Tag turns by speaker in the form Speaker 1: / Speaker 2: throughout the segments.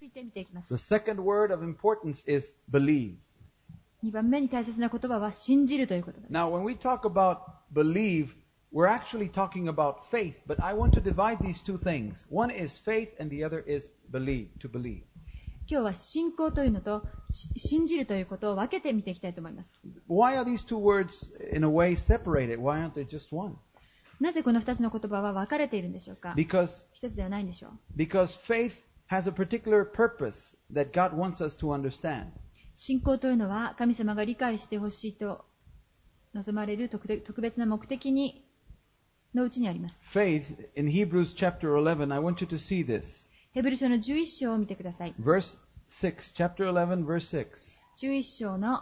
Speaker 1: いて見ていきます。
Speaker 2: The second word of importance is believe.
Speaker 1: 2番目に大切な言葉は信じるということです。
Speaker 2: Now, when we talk about believe, we're actually talking about faith, but I want to divide these two things. One is faith and the other is believe, to believe.
Speaker 1: 今日は信仰というのと信じるということを分けて見ていきたいと思います。
Speaker 2: Why are these two words in a way separated? Why aren't they just one?
Speaker 1: なぜこの2つの言葉は分かれているんでしょうか。
Speaker 2: Because
Speaker 1: 一つではないんでしょう。
Speaker 2: faith has a particular purpose that God wants us to understand.
Speaker 1: 信仰というのは神様が理解してほしいと望まれる特別な目的のうちにあります。
Speaker 2: Faith, in Hebrews chapter 11, I want you to see this.
Speaker 1: ヘブル書の11章を見てください。
Speaker 2: Verse 6, chapter 11, verse 6.
Speaker 1: 11章の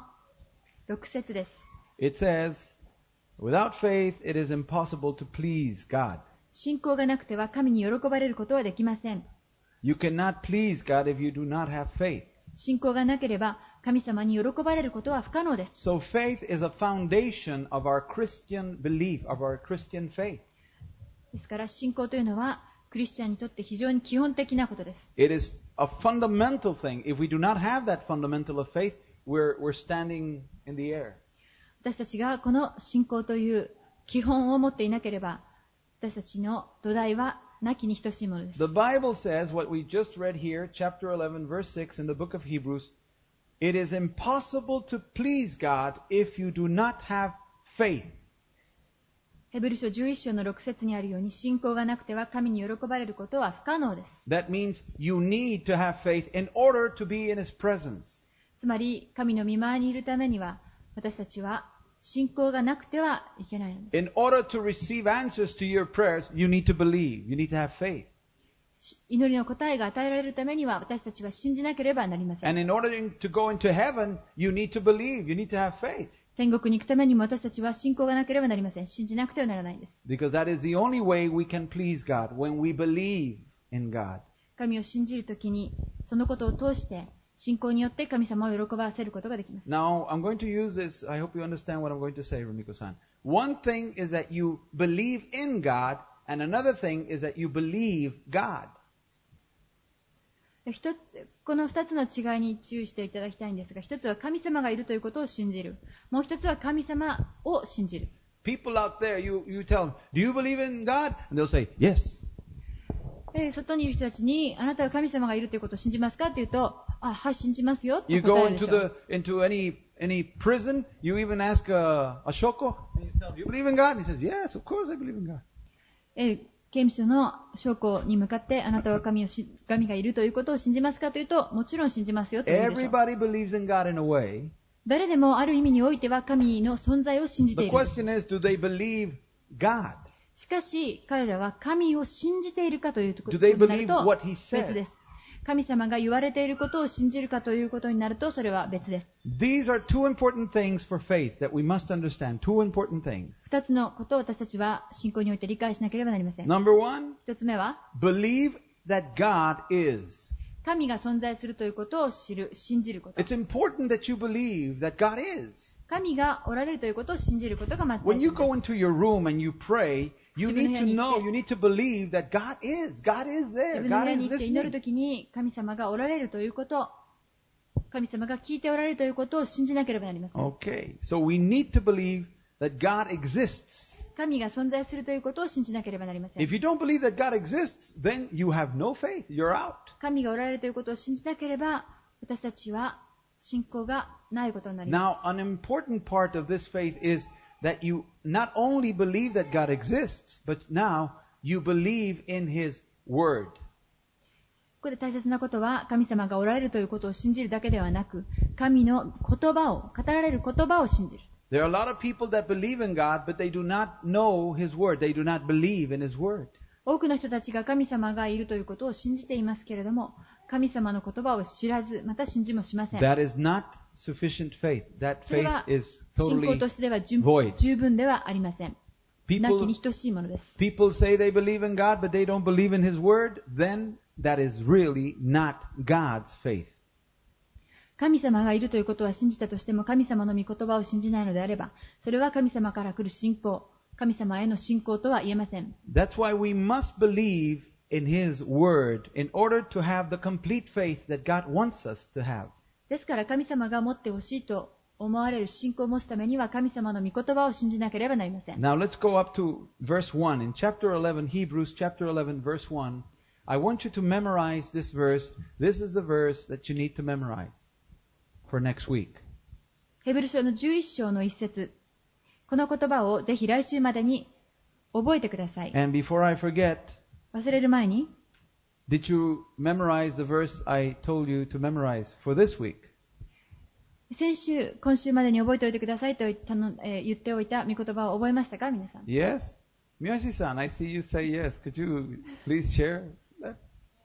Speaker 1: 6節です。
Speaker 2: It says, without faith, it is impossible to please God.
Speaker 1: 信仰がなくては神に喜ばれることはできません。
Speaker 2: You cannot please God if you do not have faith.
Speaker 1: 信仰がなければ神様に喜ばれることは不可能です。
Speaker 2: So faith is a foundation of our Christian belief, of our Christian faith.
Speaker 1: ですから信仰というのはクリスチャンにとって非常に基本的なことです。
Speaker 2: It is a fundamental thing. If we do not have that fundamental of faith, we're standing in the air.
Speaker 1: 私たちがこの信仰という基本を持っていなければ私たちの土台はなきに等しいものです。
Speaker 2: The Bible says, what we just read here, chapter 11, verse 6 in the book of Hebrews, it is impossible to please God if you do not have faith.
Speaker 1: ヘブル書11章の6節にあるように信仰がなくては神に喜ばれることは不可能です。
Speaker 2: That means you need to have faith in order to be in His presence.
Speaker 1: つまり神の御前にいるためには私たちは信仰がなくてはいけないのです。
Speaker 2: In order to receive answers to your prayers, you need to believe. You need to have faith.
Speaker 1: 祈りの答えが与えられるためには私たちは信じなければなりません。
Speaker 2: And in order to go into heaven, you need to believe. You need to have faith.
Speaker 1: 天国に行くためにも私たちは信仰がなければなりません。信じなくてはならないんです。
Speaker 2: Because that is the only way we can please God, when we believe in God.
Speaker 1: 神を信じるときにそのことを通して信仰によって神様を喜ばせることができます。
Speaker 2: Now, I'm going to use this. I hope you understand what I'm going to say, Rumiko-san. One thing is that you believe in God, and another thing is that you believe God.
Speaker 1: この2つの違いに注意していただきたいんですが、一つは神様がいるということを信じる。もう一つは神様を信じる。
Speaker 2: People out there, you tell them, do you believe in God? And they'll say, yes.
Speaker 1: 外にいる人たちに、あなたは神様がいるということを信じますかって言うと、あ、はい、信じますよと
Speaker 2: You
Speaker 1: 答
Speaker 2: go
Speaker 1: えるでしょう。
Speaker 2: into any prison, you even ask a shoko, and you tell him, do you believe in God? And he says, yes, of course I believe in God.
Speaker 1: 刑務所の将校に向かって、あなたは神がいるということを信じますかというと、もちろん信じますよと言うでしょう。
Speaker 2: Everybody believes in God in a way.
Speaker 1: 誰でもある意味においては神の存在を信じて
Speaker 2: The
Speaker 1: いる。
Speaker 2: question is, do they believe God?
Speaker 1: しかし、彼らは神を信じているかということ
Speaker 2: Do they
Speaker 1: になる
Speaker 2: believe
Speaker 1: と
Speaker 2: what he
Speaker 1: 別
Speaker 2: said?
Speaker 1: です。神様が言われていることを信じるかということになると、それは別です。
Speaker 2: These are two important things for faith that we must understand. Two important things.
Speaker 1: 二つのことを私たちは信仰において理解しなければなりません。
Speaker 2: Number one,
Speaker 1: 一つ目は、
Speaker 2: believe that God is.
Speaker 1: 神が存在するということを知る、信じること。
Speaker 2: It's important that you believe that God is.
Speaker 1: 神がおられるということを信じることがまず大
Speaker 2: When you
Speaker 1: 事
Speaker 2: go
Speaker 1: です。
Speaker 2: into your room and you pray, you need to
Speaker 1: 自分の部屋に行って
Speaker 2: know, you need to believe that God is. God is
Speaker 1: 自
Speaker 2: there.
Speaker 1: 分の部
Speaker 2: God
Speaker 1: 屋
Speaker 2: is
Speaker 1: に行って祈る
Speaker 2: listening.
Speaker 1: ときに神様がおられるということ、神様が聞いておられるということを信じなければなりません。
Speaker 2: Okay, so we need to believe that God exists.
Speaker 1: 神が存在するということを信じなければなりません。
Speaker 2: If you don't believe that God exists, then you have no faith. You're out.
Speaker 1: 神がおられるということを信じなければ、私たちは信仰がないことになりま
Speaker 2: Now, an important part of this faith is that you not only believe that God exists, but now you believe in His Word.
Speaker 1: す。ここで大切なことは、神様がおられるということを信じるだけではなく、神の言葉を、語られる言葉を信じる。
Speaker 2: There are a lot of people that believe in God, but they do not know His Word. They do not believe in His Word.
Speaker 1: 多くの人たちが神様がいるということを信じていますけれども、神様の言葉を知らず、また信じもしません。
Speaker 2: That is not sufficient faith. That
Speaker 1: それ
Speaker 2: faith
Speaker 1: は
Speaker 2: is
Speaker 1: 信仰
Speaker 2: totally
Speaker 1: としては
Speaker 2: void.
Speaker 1: 十分ではありません。なき
Speaker 2: People,
Speaker 1: に等しいものです。
Speaker 2: people say they believe in God, but they don't believe in His Word. Then that is really not God's faith.
Speaker 1: 神様がいるということは信じたとしても、神様の御言葉を信じないのであれば、それは神様から来る信仰、神様への信仰とは言えません。
Speaker 2: That's why we must believe in His Word in order to have the complete faith that God wants us to have.
Speaker 1: ですから神様が持ってほしいと思われる信仰を持つためには神様の御言葉を信じなければなりません。
Speaker 2: Now let's go up to verse 1. In chapter 11, Hebrews chapter 11, verse 1, I want you to memorize this verse. This is the verse that you need to memorize for next week.
Speaker 1: ヘブル書の11章の一節。この言葉をぜひ来週までに覚えてください。
Speaker 2: And before I forget,
Speaker 1: 忘れる前に、
Speaker 2: did you memorize the verse I told you to memorize for this week?
Speaker 1: 今週までに覚えておいてくださいと言っておいた御言葉を覚えましたか、皆さん。
Speaker 2: Yes? Miyoshi-san, I see you say yes. Could you please share that?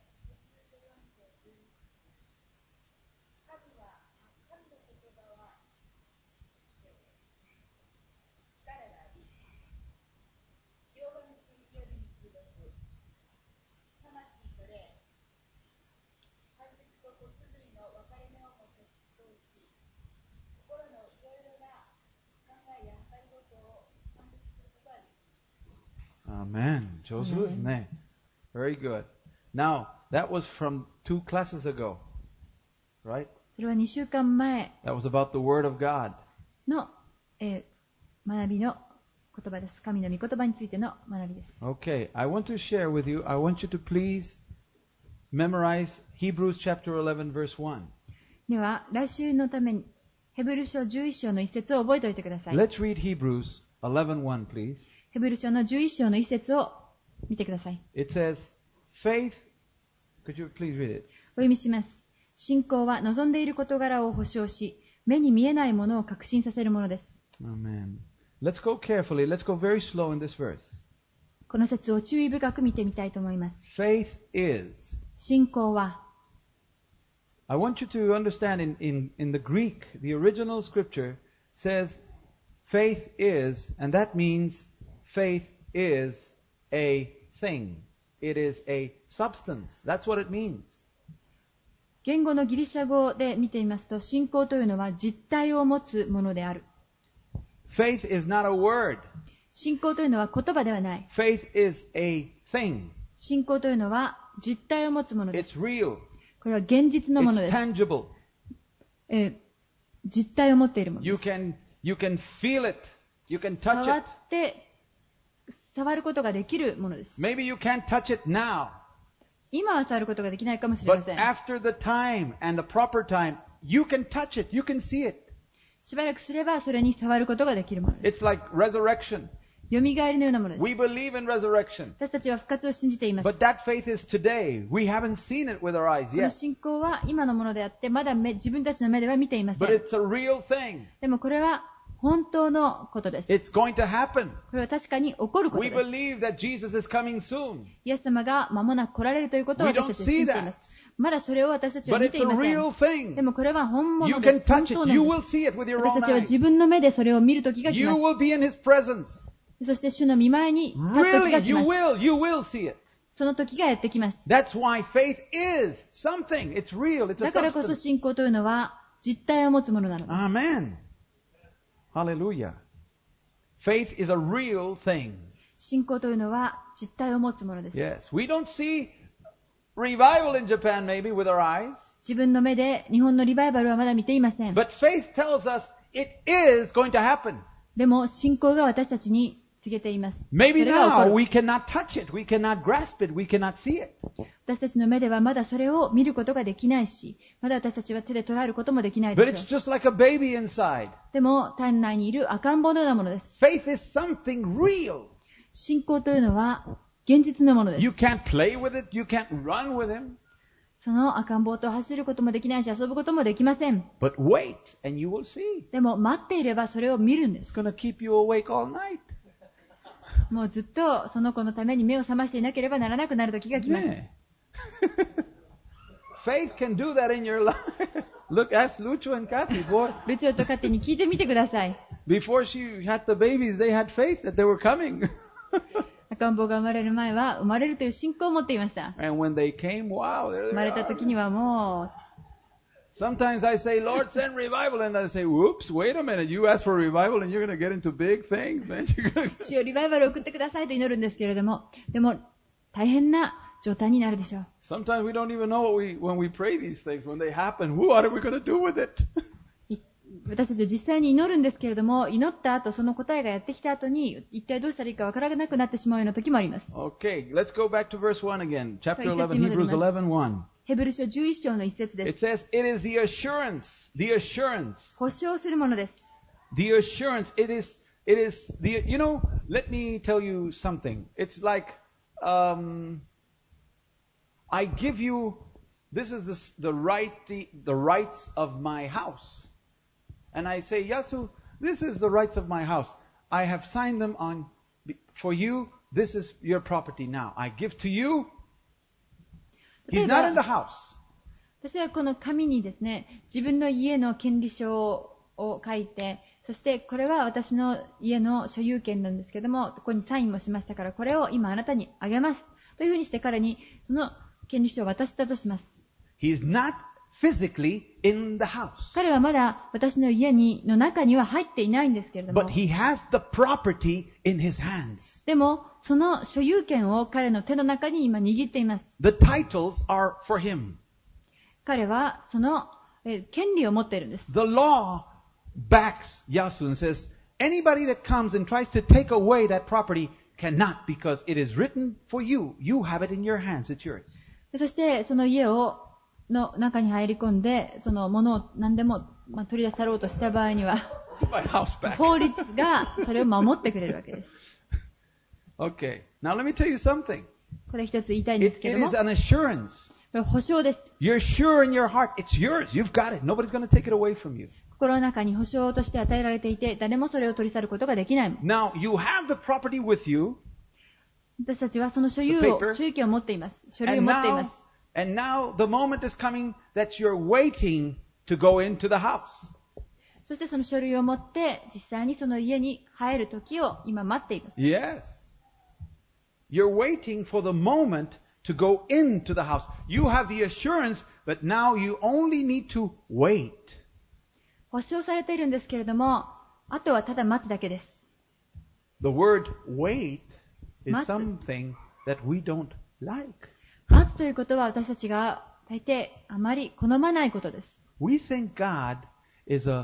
Speaker 2: Amen. 上手ですね. Very good. Now, that was from 2 classes ago, right?
Speaker 1: それは2週間前
Speaker 2: That was about the Word of God.
Speaker 1: の、学びの言葉です。神の御言葉についての学びです。
Speaker 2: Okay, I want to share with you, I want you to please memorize Hebrews chapter 11 verse 1.
Speaker 1: では、来週のために、ヘブル書11章の一節を覚えておいてください。
Speaker 2: Let's read Hebrews 11:1, please.
Speaker 1: ヘブル書の11章の一節を見てください。
Speaker 2: It says, faith, could you please read it?
Speaker 1: お読みします。信仰は望んでいる事柄を保証し、目に見えないものを確信させるものです。
Speaker 2: Amen. Let's go carefully, let's go very slow in this verse.
Speaker 1: この節を注意深く見てみたいと思います。
Speaker 2: Faith is.
Speaker 1: 信仰は、
Speaker 2: I want you to understand in the Greek, the original scripture says faith is, and that means faith is a thing. It is a substance. That's what it means.
Speaker 1: 言語のギリシャ語で見てみますと、信仰というのは実体を持つものである。
Speaker 2: Faith is not a word.
Speaker 1: 信仰というのは言葉ではない。
Speaker 2: Faith is a thing.
Speaker 1: 信仰というのは実体を持つものです。
Speaker 2: It's real.
Speaker 1: これは現実のも
Speaker 2: It's
Speaker 1: のです。
Speaker 2: tangible.
Speaker 1: 実体を持っているもの
Speaker 2: You
Speaker 1: です。
Speaker 2: can feel it. You can touch
Speaker 1: 触
Speaker 2: it.
Speaker 1: って触ることができるものです。
Speaker 2: Maybe you can't touch it now,
Speaker 1: 今は触ることができないかもしれま
Speaker 2: but
Speaker 1: せん。
Speaker 2: after the time and the proper time, you can touch it. You can see it.
Speaker 1: しばらくすればそれに触ることができるものです。
Speaker 2: It's like resurrection.
Speaker 1: 蘇りのようなものです。
Speaker 2: We believe in resurrection.
Speaker 1: 私たちは復活を信じています。
Speaker 2: But that faith is today. We haven't seen it with our eyes
Speaker 1: この
Speaker 2: yet.
Speaker 1: 信仰は今のものであって、まだ自分たちの目では見ていませ
Speaker 2: But
Speaker 1: ん。
Speaker 2: it's a real thing.
Speaker 1: でもこれは本当のことです。
Speaker 2: It's going to happen.
Speaker 1: これは確かに起こること
Speaker 2: We
Speaker 1: です。
Speaker 2: believe that Jesus is coming soon.
Speaker 1: イエス様が間もなく来られるということを
Speaker 2: We
Speaker 1: 私
Speaker 2: don't
Speaker 1: たちは
Speaker 2: see
Speaker 1: 信じています。まだそれを私たちは
Speaker 2: But
Speaker 1: 見
Speaker 2: it's
Speaker 1: てい
Speaker 2: a
Speaker 1: ません。
Speaker 2: real thing.
Speaker 1: でもこれは本
Speaker 2: You
Speaker 1: 物で
Speaker 2: can
Speaker 1: す。本
Speaker 2: touch
Speaker 1: 当
Speaker 2: it.
Speaker 1: な
Speaker 2: You
Speaker 1: んで
Speaker 2: will
Speaker 1: す。
Speaker 2: see it with your
Speaker 1: 私
Speaker 2: own
Speaker 1: たちは
Speaker 2: eyes.
Speaker 1: 自分の目でそれを見る時が来
Speaker 2: You
Speaker 1: ます。
Speaker 2: will be in His presence.
Speaker 1: そして主の御前に立つ時
Speaker 2: Really,
Speaker 1: が来
Speaker 2: you
Speaker 1: ます。
Speaker 2: will. You will see it.
Speaker 1: その時がやってきます。
Speaker 2: That's why faith is something. It's real. It's a
Speaker 1: だからこそ
Speaker 2: substance.
Speaker 1: 信仰というのは実体を持つものなのです。
Speaker 2: Amen. Hallelujah. Faith is a real thing.
Speaker 1: 信仰というのは実体を持つものです。
Speaker 2: Yes. We don't see revival in Japan maybe with our eyes.
Speaker 1: 自分の目で日本のリバイバルはまだ見ていません。
Speaker 2: But faith tells us it is going to happen.
Speaker 1: でも信仰が私たちに告げています。
Speaker 2: Maybe
Speaker 1: それが起こ
Speaker 2: now
Speaker 1: る。
Speaker 2: we cannot touch it. We cannot grasp it. We cannot see it.
Speaker 1: 私たちの目ではまだそれを見ることができないし、まだ私たちは手で捉えることもできないで
Speaker 2: But
Speaker 1: し
Speaker 2: it's
Speaker 1: ょう。
Speaker 2: just like a baby inside.
Speaker 1: でも体内にいる赤ん坊のようなものです。
Speaker 2: Faith is something real.
Speaker 1: 信仰というのは現実のものです。
Speaker 2: You can't play with it. You can't run with him.
Speaker 1: その赤ん坊と走ることもできないし遊ぶこともできません。
Speaker 2: But wait and you will see.
Speaker 1: でも待っていればそれを見るんで
Speaker 2: It's
Speaker 1: す。
Speaker 2: going to keep you awake all night.
Speaker 1: もうずっとその子のために目を覚ましていなければならなくなる時が来ます。
Speaker 2: Yeah. Faith can do that in your life. Look, ask Lucho and Kathy, boy.
Speaker 1: ルチオと勝手に聞いてみてください。
Speaker 2: Before she had the babies, they had faith that they were coming.
Speaker 1: 赤ん坊が生まれる前は生まれるという信仰を持っていました。
Speaker 2: And when they came, wow, there
Speaker 1: 生ま
Speaker 2: they
Speaker 1: れた
Speaker 2: are.
Speaker 1: 時にはも
Speaker 2: Sometimes I say, Lord, send revival. And I say, whoops, wait a minute. You ask for revival and you're going to get into big things, man. You're gonna...
Speaker 1: う主よリバイバルを送ってくださいと祈るんですけれども、でも大変な状態になるでしょう。
Speaker 2: Sometimes we don't even know when we pray these things, when they happen, what are we going to do with it?
Speaker 1: 私たちは実際に祈るんですけれども、祈った後、その答えがやってきた後に、一体どうしたらいいかわからなくなってしまうような時もあります。
Speaker 2: Okay, let's go back to verse 1 again. Chapter 11, Hebrews 11:1.
Speaker 1: ヘブル書11章の一節で
Speaker 2: It
Speaker 1: す。
Speaker 2: says, it is the assurance,
Speaker 1: 保証するものです。
Speaker 2: the assurance, it is the, let me tell you something. It's like, I give you, this is the rights of my house. And I say, Yasu, this is the rights of my house. I have signed them on, for you, this is your property now. I give to you. He's not in the house.
Speaker 1: 私はこの紙にですね、自分の家の権利書を書いて、そしてこれは私の家の所有権なんですけども、ここにサインもしましたから、これを今あなたにあげます。というふうにして彼にその権利書を渡したとします。
Speaker 2: He's not physically in the house.
Speaker 1: 彼はまだ私の家の中には入っていないんですけれども、
Speaker 2: But he has the property in his hands.
Speaker 1: でもその所有権を彼の手の中に今握っています。
Speaker 2: The titles are for him.
Speaker 1: 彼はその権利を持っているんです。
Speaker 2: The law backs Yasu and says, anybody that comes and tries to take away that property cannot, because it is written for you. You have it in your hands. It's yours.
Speaker 1: そしてその家の中に入り込んで、そのものを何でも、取り出さろうとした場合には、
Speaker 2: My house back.
Speaker 1: 法律がそれを守ってくれるわけです。
Speaker 2: Okay. Now let me tell you something.
Speaker 1: これ一つ言いたいんです
Speaker 2: It
Speaker 1: けども、
Speaker 2: is an assurance.
Speaker 1: これ保証です。
Speaker 2: You're sure in your heart. It's yours. You've got it. Nobody's going to take it away from you.
Speaker 1: 心の中に保証として与えられていて、誰もそれを取り去ることができないもん。
Speaker 2: Now, you have the property with you.
Speaker 1: 私たちはその所
Speaker 2: The
Speaker 1: 有
Speaker 2: paper.
Speaker 1: 権を持っています。書類を持っています。
Speaker 2: And now the moment is coming that you're waiting to go into the house.
Speaker 1: そしてその書類を持って実際にその家に入る時を今待っています。
Speaker 2: Yes. You're waiting for the moment to go into the house. You have the assurance, but now you only need to wait.
Speaker 1: 保証されているんですけれども、あとはただ待つだけです。
Speaker 2: The word wait is
Speaker 1: 待つ。
Speaker 2: something that we don't like.
Speaker 1: 待つということは私たちが大抵あまり好まないことです。
Speaker 2: We think God is a,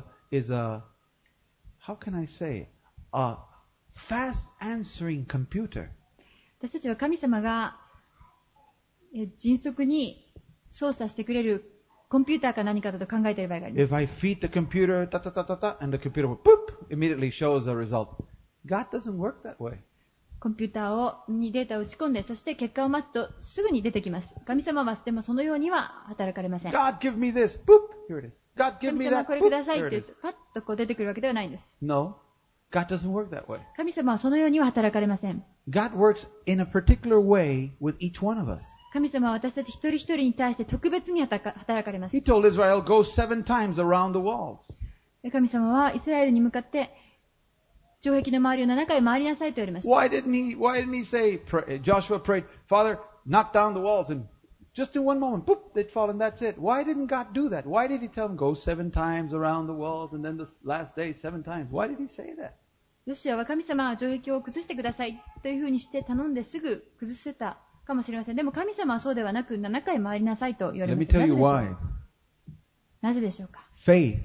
Speaker 2: how can I say, a fast answering computer.
Speaker 1: 私たちは神様が迅速に操作してくれるコンピューターか何かだと考えている場合があります。
Speaker 2: If I feed the computer, ta ta ta ta ta, and the computer will boop, immediately shows a result. God doesn't work that way.
Speaker 1: コンピューターにデータを打ち込んで、そして結果を待つとすぐに出てきます。神様はでもそのようには働かれません。
Speaker 2: God give me this, boop, here it is. God give
Speaker 1: 神
Speaker 2: me
Speaker 1: 様
Speaker 2: that,
Speaker 1: これくだ
Speaker 2: boop,
Speaker 1: さいっ
Speaker 2: here
Speaker 1: て
Speaker 2: it
Speaker 1: 言う
Speaker 2: is.
Speaker 1: と、パッとこう出てくるわけではないんです。
Speaker 2: No, God doesn't work that way.
Speaker 1: 神様はそのようには働かれません。
Speaker 2: God works in a particular way with each one of us.
Speaker 1: 神様は私たち一人一人に対して特別に働かれます。
Speaker 2: He told Israel, go 7 times around the walls.
Speaker 1: 神様はイスラエルに向かって城壁の周りを7回回りなさいと言われました。
Speaker 2: Why didn't he say, Joshua prayed, Father, knock down the walls, and just in one moment, boop, they'd fall and that's it. Why didn't God do that? Why did he tell them, go 7 times around the walls, and then the last day 7 times? Why did he say that?
Speaker 1: ヨシアは神様は城壁を崩してくださいというふうにして頼んですぐ崩せたかもしれません。でも神様はそうではなく7回回りなさいと言われ
Speaker 2: Let
Speaker 1: ま
Speaker 2: me
Speaker 1: した。
Speaker 2: tell you
Speaker 1: なぜ
Speaker 2: why.
Speaker 1: でしょうか。
Speaker 2: Faith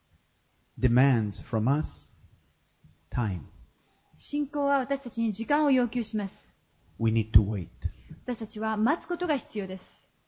Speaker 2: demands from us time.
Speaker 1: 信仰は私たちに時間を要求します。
Speaker 2: We need to wait.
Speaker 1: 私たちは待つことが必要です。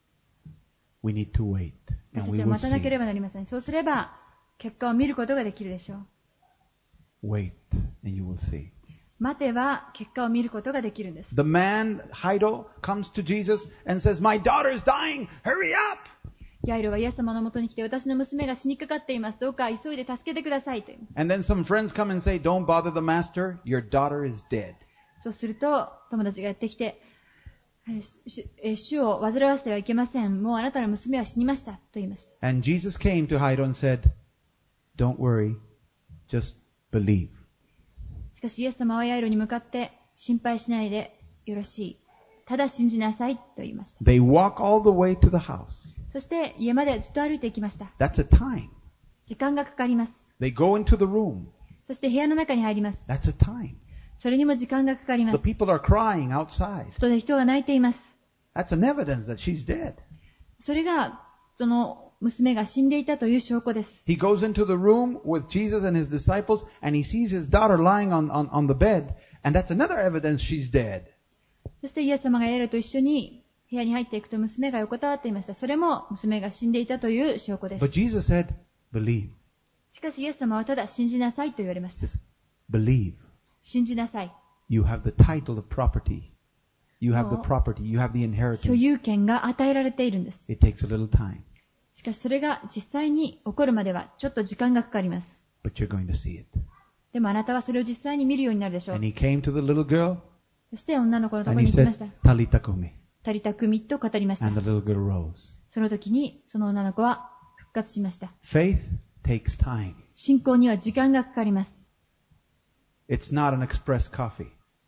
Speaker 2: We need to wait.
Speaker 1: 私
Speaker 2: And
Speaker 1: た
Speaker 2: we
Speaker 1: ちは
Speaker 2: will
Speaker 1: 待たなけれ
Speaker 2: see.
Speaker 1: ばなりません。そうすれば結果を見ることができるでしょう。
Speaker 2: Wait, and you will see.
Speaker 1: 待てば結果を見ることができるんです。
Speaker 2: The man, Hido, comes to Jesus and says, my daughter is dying. Hurry up!
Speaker 1: ヤイロはイエス様のもとに来て、私の娘が死にかかっています。どうか急いで助けてくださいと。
Speaker 2: And then some friends come and say, don't bother the master. Your daughter is dead.
Speaker 1: そうすると友達がやってきて、主を煩わせてはいけません。もうあなたの娘は死にましたと言いました。
Speaker 2: And Jesus came to Hido and said, don't worry. Just believe.
Speaker 1: しかしイエス様はヤイロに向かって心配しないでよろしい。ただ信じなさいと言いました。
Speaker 2: They walk all the way to the house.
Speaker 1: そして家までずっと歩いていきました。
Speaker 2: That's a time.
Speaker 1: 時間がかかります。
Speaker 2: They go into the room.
Speaker 1: そして部屋の中に入ります。
Speaker 2: That's a time.
Speaker 1: それにも時間がかかりま
Speaker 2: The
Speaker 1: す。
Speaker 2: people are crying outside.
Speaker 1: 外で人が泣いています。
Speaker 2: That's an evidence that she's dead.
Speaker 1: それが、その娘が死んでいたという証拠です。
Speaker 2: He goes into the room with Jesus and his disciples, and he sees his daughter lying on the bed, and that's another evidence she's dead.
Speaker 1: そしてイエス様がエレと一緒に部屋に入っていくと娘が横たわっていました。それも娘が死んでいたという証拠です。
Speaker 2: But Jesus said, believe.
Speaker 1: しかしイエス様はただ信じなさいと言われました。
Speaker 2: Believe.
Speaker 1: 信じなさい。
Speaker 2: You have the title of property. You have the property. You have the
Speaker 1: 所
Speaker 2: inheritance.
Speaker 1: 有権が与えられているんです。
Speaker 2: It takes a little time,
Speaker 1: しかしそれが実際に起こるまではちょっと時間がかかります。
Speaker 2: but you're going to see it.
Speaker 1: でもあなたはそれを実際に見るようになるでしょう
Speaker 2: And。he came to the little girl,
Speaker 1: そして女の子のとこ
Speaker 2: and
Speaker 1: ろ
Speaker 2: he
Speaker 1: に行きま
Speaker 2: said,
Speaker 1: した。
Speaker 2: Talita kumi.
Speaker 1: タリタクミと語りました。
Speaker 2: And the little girl rose.
Speaker 1: その時にその女の子は復活しました。
Speaker 2: Faith takes time.
Speaker 1: 信仰には時間がかかります。
Speaker 2: It's not an express coffee.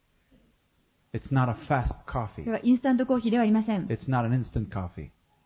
Speaker 2: It's not a fast
Speaker 1: こ
Speaker 2: coffee.
Speaker 1: れはインスタントコーヒーではありません。
Speaker 2: It's not an instant coffee.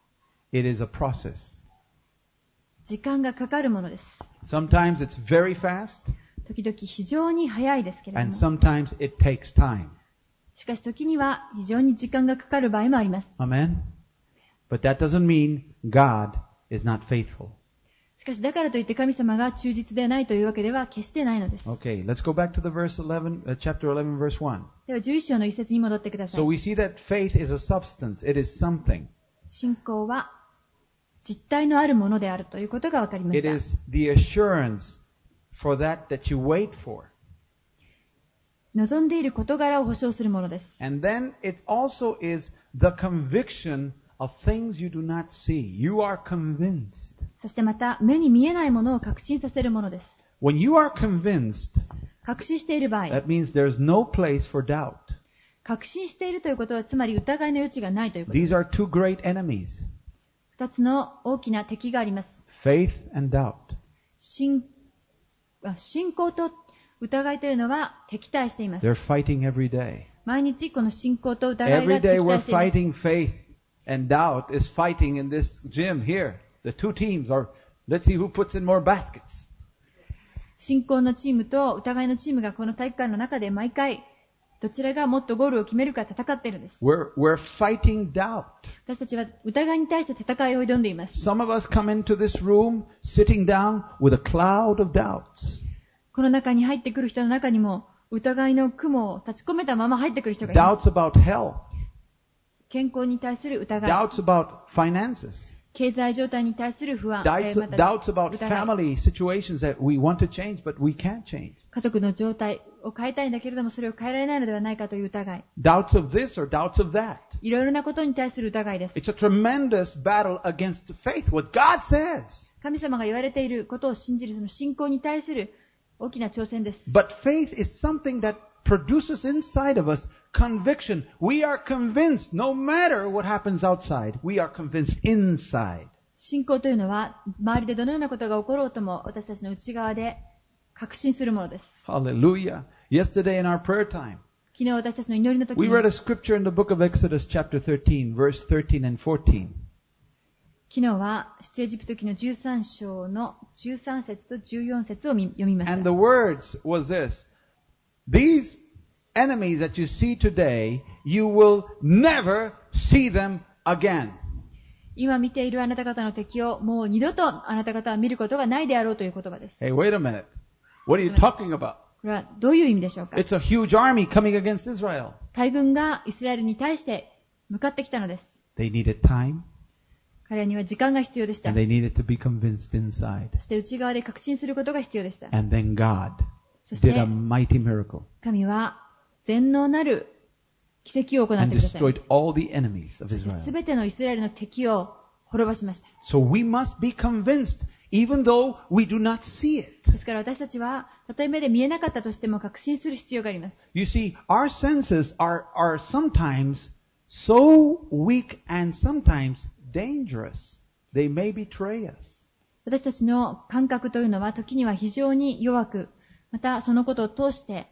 Speaker 2: It is a process.
Speaker 1: 時間がかかるものです。
Speaker 2: Sometimes it's very fast,
Speaker 1: 時々非常に早いですけれど
Speaker 2: and
Speaker 1: も、
Speaker 2: sometimes it takes time.
Speaker 1: しかし時には非常に時間がかかる場合もあります。
Speaker 2: Amen? But that doesn't mean God is not faithful.
Speaker 1: しかしだからといって神様が忠実でないというわけでは決してないのです。
Speaker 2: Okay, let's go back to the chapter 11, verse 1.
Speaker 1: では11章の一節に戻ってくださ
Speaker 2: So
Speaker 1: い。
Speaker 2: we see that faith is a substance. It is something.
Speaker 1: 信仰は実体のあるものであるということが分かりまし
Speaker 2: It
Speaker 1: た。
Speaker 2: is the assurance for that you wait for.
Speaker 1: 望んでいる事柄を保証するものです。
Speaker 2: And then it also is the conviction of things you do not see. You are convinced.
Speaker 1: そしてまた目に見えないものを確信させるものです。
Speaker 2: When you are convinced,
Speaker 1: 確信している場合、
Speaker 2: that means there's no place for doubt.
Speaker 1: 確信しているということはつまり疑いの余地がないということです。
Speaker 2: These are two great enemies,
Speaker 1: 二つの大きな敵があります。
Speaker 2: faith and doubt.
Speaker 1: 信仰と疑いというのは敵対しています。
Speaker 2: They're fighting every day.
Speaker 1: 毎日この信仰と疑いが
Speaker 2: Every day
Speaker 1: 敵
Speaker 2: we're
Speaker 1: 対しています。
Speaker 2: fighting faith and doubt is fighting in this gym here. The two teams are, let's see who puts in more baskets.
Speaker 1: 信仰のチームと疑いのチームがこの体育館の中で毎回どちらがもっとゴールを決めるか戦っているんです。
Speaker 2: We're fighting doubt.
Speaker 1: 私たちは疑いに対して戦いを挑んでいます。
Speaker 2: Some of us come into this room sitting down with a cloud of doubts.
Speaker 1: この中に入ってくる人の中にも疑いの雲を立ち込めたまま入ってくる人がいます。
Speaker 2: Doubts about health.
Speaker 1: 健康に対する疑い、
Speaker 2: Doubts about finances.
Speaker 1: 経済状態に対する不安、
Speaker 2: Doubts,
Speaker 1: また
Speaker 2: doubts about
Speaker 1: 疑い、
Speaker 2: family situations that we want to change, but we can't change.
Speaker 1: 家族の状態を変えたいんだけれどもそれを変えられないのではないかという疑い、
Speaker 2: Doubts of this or doubts of that.
Speaker 1: いろいろなことに対する疑いです。
Speaker 2: It's a tremendous battle against faith, what God says.
Speaker 1: 神様が言われていることを信じるその信仰に対する大きな挑戦です。
Speaker 2: But faith is something that produces inside of us conviction. We are convinced no matter what happens outside. We are convinced inside.
Speaker 1: 信仰というのは周りでどのようなことが起ころうとも私たちの内側で確信するものです。
Speaker 2: Hallelujah. Yesterday in our prayer time,
Speaker 1: 昨日私たちの祈りの時
Speaker 2: we
Speaker 1: に
Speaker 2: read a scripture in the book of Exodus chapter 13, verse 13 and 14.
Speaker 1: 昨日は出エジプト記の13章の13節と14節を読みまし
Speaker 2: And
Speaker 1: た。
Speaker 2: the words was this: These enemies that you see today, you will never see them again.
Speaker 1: 今見ているあなた方の敵をもう二度とあなた方は見ることがないであろうという言葉です。
Speaker 2: Hey, wait a minute. What are you talking about?
Speaker 1: これはどういう意味でしょうか。
Speaker 2: It's a huge army coming against Israel.
Speaker 1: 大軍がイスラエルに対して向かってきたのです。
Speaker 2: They needed time,
Speaker 1: 彼らには時間が必要でした。
Speaker 2: and they needed to be convinced inside.
Speaker 1: そして内側で確信することが必要でした。
Speaker 2: And then God
Speaker 1: そして
Speaker 2: did a mighty miracle
Speaker 1: 神は全能なる奇跡を行っ
Speaker 2: and
Speaker 1: てくださいまし
Speaker 2: destroyed all the enemies of
Speaker 1: た。
Speaker 2: Israel.
Speaker 1: すべてのイスラエルの敵を滅ぼしました。
Speaker 2: So we must be convinced, even though we do not see it.
Speaker 1: ですから私たちは、たとえ目で見えなかったとしても確信する必要があります。
Speaker 2: You see, our senses are sometimes so weak and sometimes dangerous. They may betray us.
Speaker 1: 私たちの感覚というのは時には非常に弱く、またそのことを通して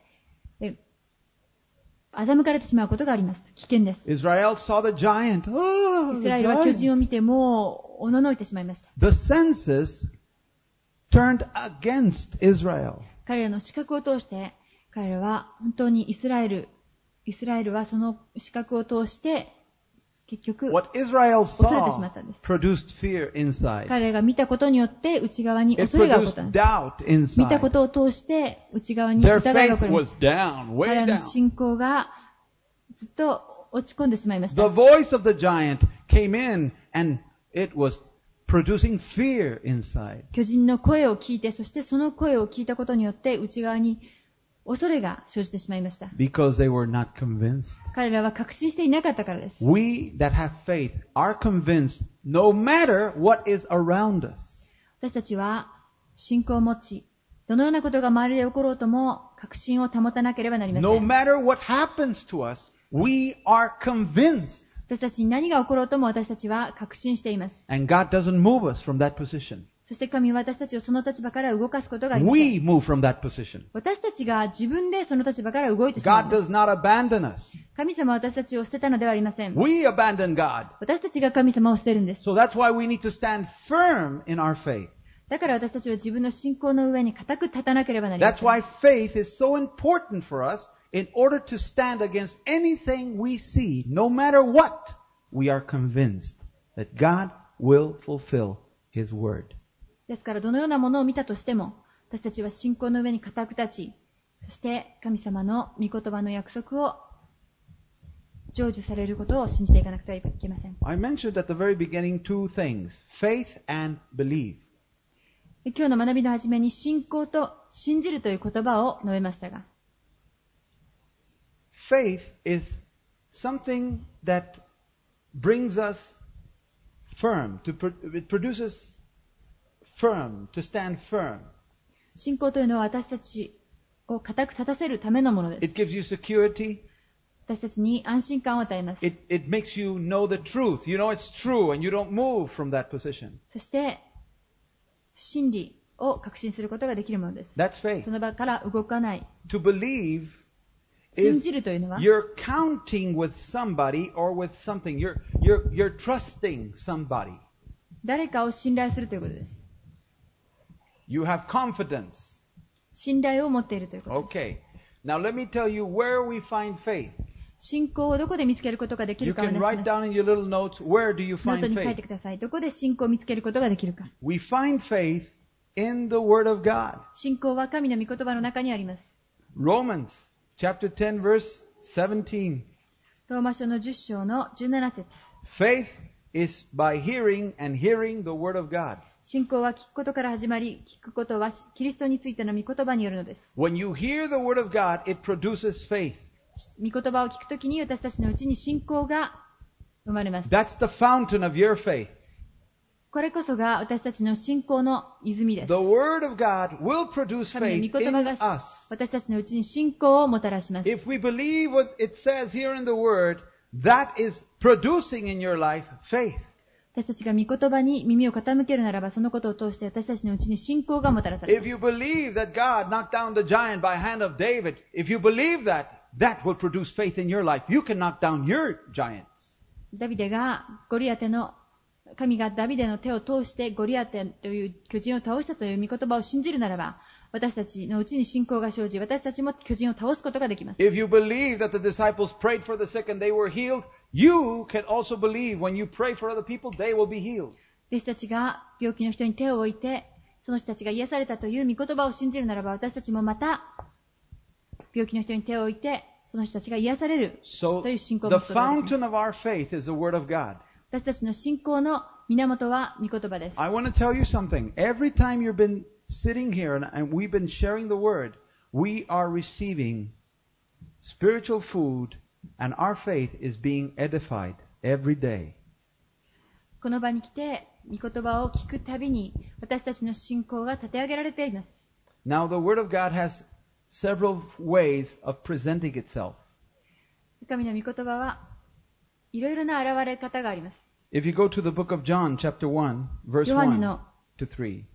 Speaker 1: 欺かれてしまうことがあります。危険です。
Speaker 2: Israel saw the giant. Oh,
Speaker 1: イ
Speaker 2: the
Speaker 1: スラエルは巨
Speaker 2: giant.
Speaker 1: 人を見てもうおののいてしまいました。
Speaker 2: The senses turned against Israel.
Speaker 1: 彼らの視覚を通して彼らは本当にイスラエルはその視覚を通して結局、
Speaker 2: What Israel
Speaker 1: 恐れてしま
Speaker 2: saw
Speaker 1: ったんです。
Speaker 2: produced fear inside.
Speaker 1: 彼らが見たことによって内側に
Speaker 2: It
Speaker 1: 恐れが起こった
Speaker 2: produced
Speaker 1: んです。
Speaker 2: doubt
Speaker 1: 見たこ
Speaker 2: inside.
Speaker 1: とを通して内側に
Speaker 2: Their
Speaker 1: 疑いが
Speaker 2: faith
Speaker 1: 起こりまし
Speaker 2: was
Speaker 1: た。
Speaker 2: down,
Speaker 1: 彼
Speaker 2: way
Speaker 1: らの
Speaker 2: down.
Speaker 1: 信仰がずっと落ち込んでしまいまし
Speaker 2: The
Speaker 1: た。
Speaker 2: voice of the giant came in and it was producing fear inside.
Speaker 1: 巨人の声を聞いて、そしてその声を聞いたことによって内側に恐れが生じてしまいました。
Speaker 2: Because they were not convinced.
Speaker 1: 彼らは確信していなかったからです。
Speaker 2: We that have faith are convinced no matter what is around us.
Speaker 1: 私たちは信仰を持ち、どのようなことが周りで起ころうとも確信を保たなければなりませ
Speaker 2: No
Speaker 1: ん。
Speaker 2: matter what happens to us, we are convinced.
Speaker 1: 私たちに何が起ころうとも私たちは確信しています。
Speaker 2: And God doesn't move us from that position.
Speaker 1: そして神は私たちをその立場から動かすことがありません。
Speaker 2: We move from that position.
Speaker 1: 私たちが自分でその立場から動いてしまう
Speaker 2: God
Speaker 1: んです。
Speaker 2: does not abandon us.
Speaker 1: 神様は私たちを捨てたのではありません。
Speaker 2: We abandon God.
Speaker 1: 私たちが神様を捨てるんです。
Speaker 2: So that's why we need to stand firm in our faith.
Speaker 1: だから私たちは自分の信仰の上に固く立たなければなりま
Speaker 2: That's
Speaker 1: せん。
Speaker 2: why faith is so important for us in order to stand against anything we see. No matter what, we are convinced that God will fulfill His word.
Speaker 1: ですからどのようなものを見たとしても、私たちは信仰の上に固く立ち、そして神様の御言葉の約束を成就されることを信じていかなくてはいけません。
Speaker 2: I mentioned at the very beginning two things, faith and believe.
Speaker 1: 今日の学びの初めに信仰と信じるという言葉を述べましたが、
Speaker 2: Faith is something that brings us firm. It produces firm, to stand firm.
Speaker 1: 信仰というのは私たちを固く立たせるためのものです。
Speaker 2: It gives you security.
Speaker 1: 私たちに安心感を与えます。
Speaker 2: It makes you know the truth. You know it's true and you don't move from that position.
Speaker 1: そして真理を確信することができるものです。
Speaker 2: That's faith.
Speaker 1: その場から動かない。
Speaker 2: To believe
Speaker 1: 信
Speaker 2: is
Speaker 1: じるというのは
Speaker 2: you're counting with somebody or with something. You're trusting somebody.
Speaker 1: 誰かを信頼するということです。
Speaker 2: You have confidence.
Speaker 1: 信頼を持っているということです。
Speaker 2: Okay. Now let me tell you where we find faith.
Speaker 1: 信仰をどこで見つけることができ
Speaker 2: You
Speaker 1: るかを
Speaker 2: can
Speaker 1: 話し
Speaker 2: write
Speaker 1: ます。
Speaker 2: down in your little notes, where do you
Speaker 1: ノー
Speaker 2: find
Speaker 1: トに書いて
Speaker 2: faith?
Speaker 1: ください。どこで信仰を見つけることができるか。
Speaker 2: We find faith in the Word of God.
Speaker 1: 信仰は神の御言葉の中にあります。
Speaker 2: Romans chapter 10 verse 17.
Speaker 1: ローマ書の10章の17節。
Speaker 2: Faith is by hearing and hearing the Word of God.
Speaker 1: 信仰は聞くことから始まり、聞くことはキリストについての御言葉によるのです。
Speaker 2: When you hear the Word of God, it produces faith.
Speaker 1: 御言葉を聞くときに私たちのうちに信仰が生まれます。
Speaker 2: That's the fountain of your faith.
Speaker 1: これこそが私たちの信仰の泉です。
Speaker 2: The Word of God will produce
Speaker 1: 神
Speaker 2: faith
Speaker 1: の御言葉
Speaker 2: in
Speaker 1: が
Speaker 2: us.
Speaker 1: 私たちのうちに信仰をもたらします。
Speaker 2: If we believe what it says here in the Word, that is producing in your life faith.
Speaker 1: 私たちが御言葉に耳を傾けるならば、そのことを通して私たちのうちに信仰がもたらされま
Speaker 2: If
Speaker 1: す。
Speaker 2: you believe that God knocked down the giant by hand of David, if you believe that, that will produce faith in your life. You can knock down your giants.
Speaker 1: ダビデがゴリアテの、神がダビデの手を通してゴリアテという巨人を倒したという御言葉を信じるならば、私たちのうちに信仰が生じ、私たちも巨人を倒すことができます。
Speaker 2: If you believe that the disciples prayed for the sick and they were healed, you can also believe when you pray for other people, they will be healed.
Speaker 1: 弟子たちが病気の人に手を置いて、その人たちが癒されたという御言葉を信じるならば、私たちもまた病気の人に手を置いて、その人たちが癒される
Speaker 2: So
Speaker 1: という信仰を
Speaker 2: the
Speaker 1: 持つことができます。
Speaker 2: fountain of our faith is the Word of God.
Speaker 1: 私たちの信仰の源は御言葉です。
Speaker 2: I want to tell you something. Every time you've been sitting here and we've been sharing the Word, we are receiving spiritual food and our faith is being edified every day.
Speaker 1: この場に来て、御言葉を聞くたびに、私たちの信仰が立て上げられています。
Speaker 2: Now the Word of God has several ways of presenting itself.
Speaker 1: 神の御言葉はいろいろな現れ方があります。
Speaker 2: If you go to the book of John, chapter 1, verse
Speaker 1: ヨハネ
Speaker 2: 1
Speaker 1: の
Speaker 2: to 3,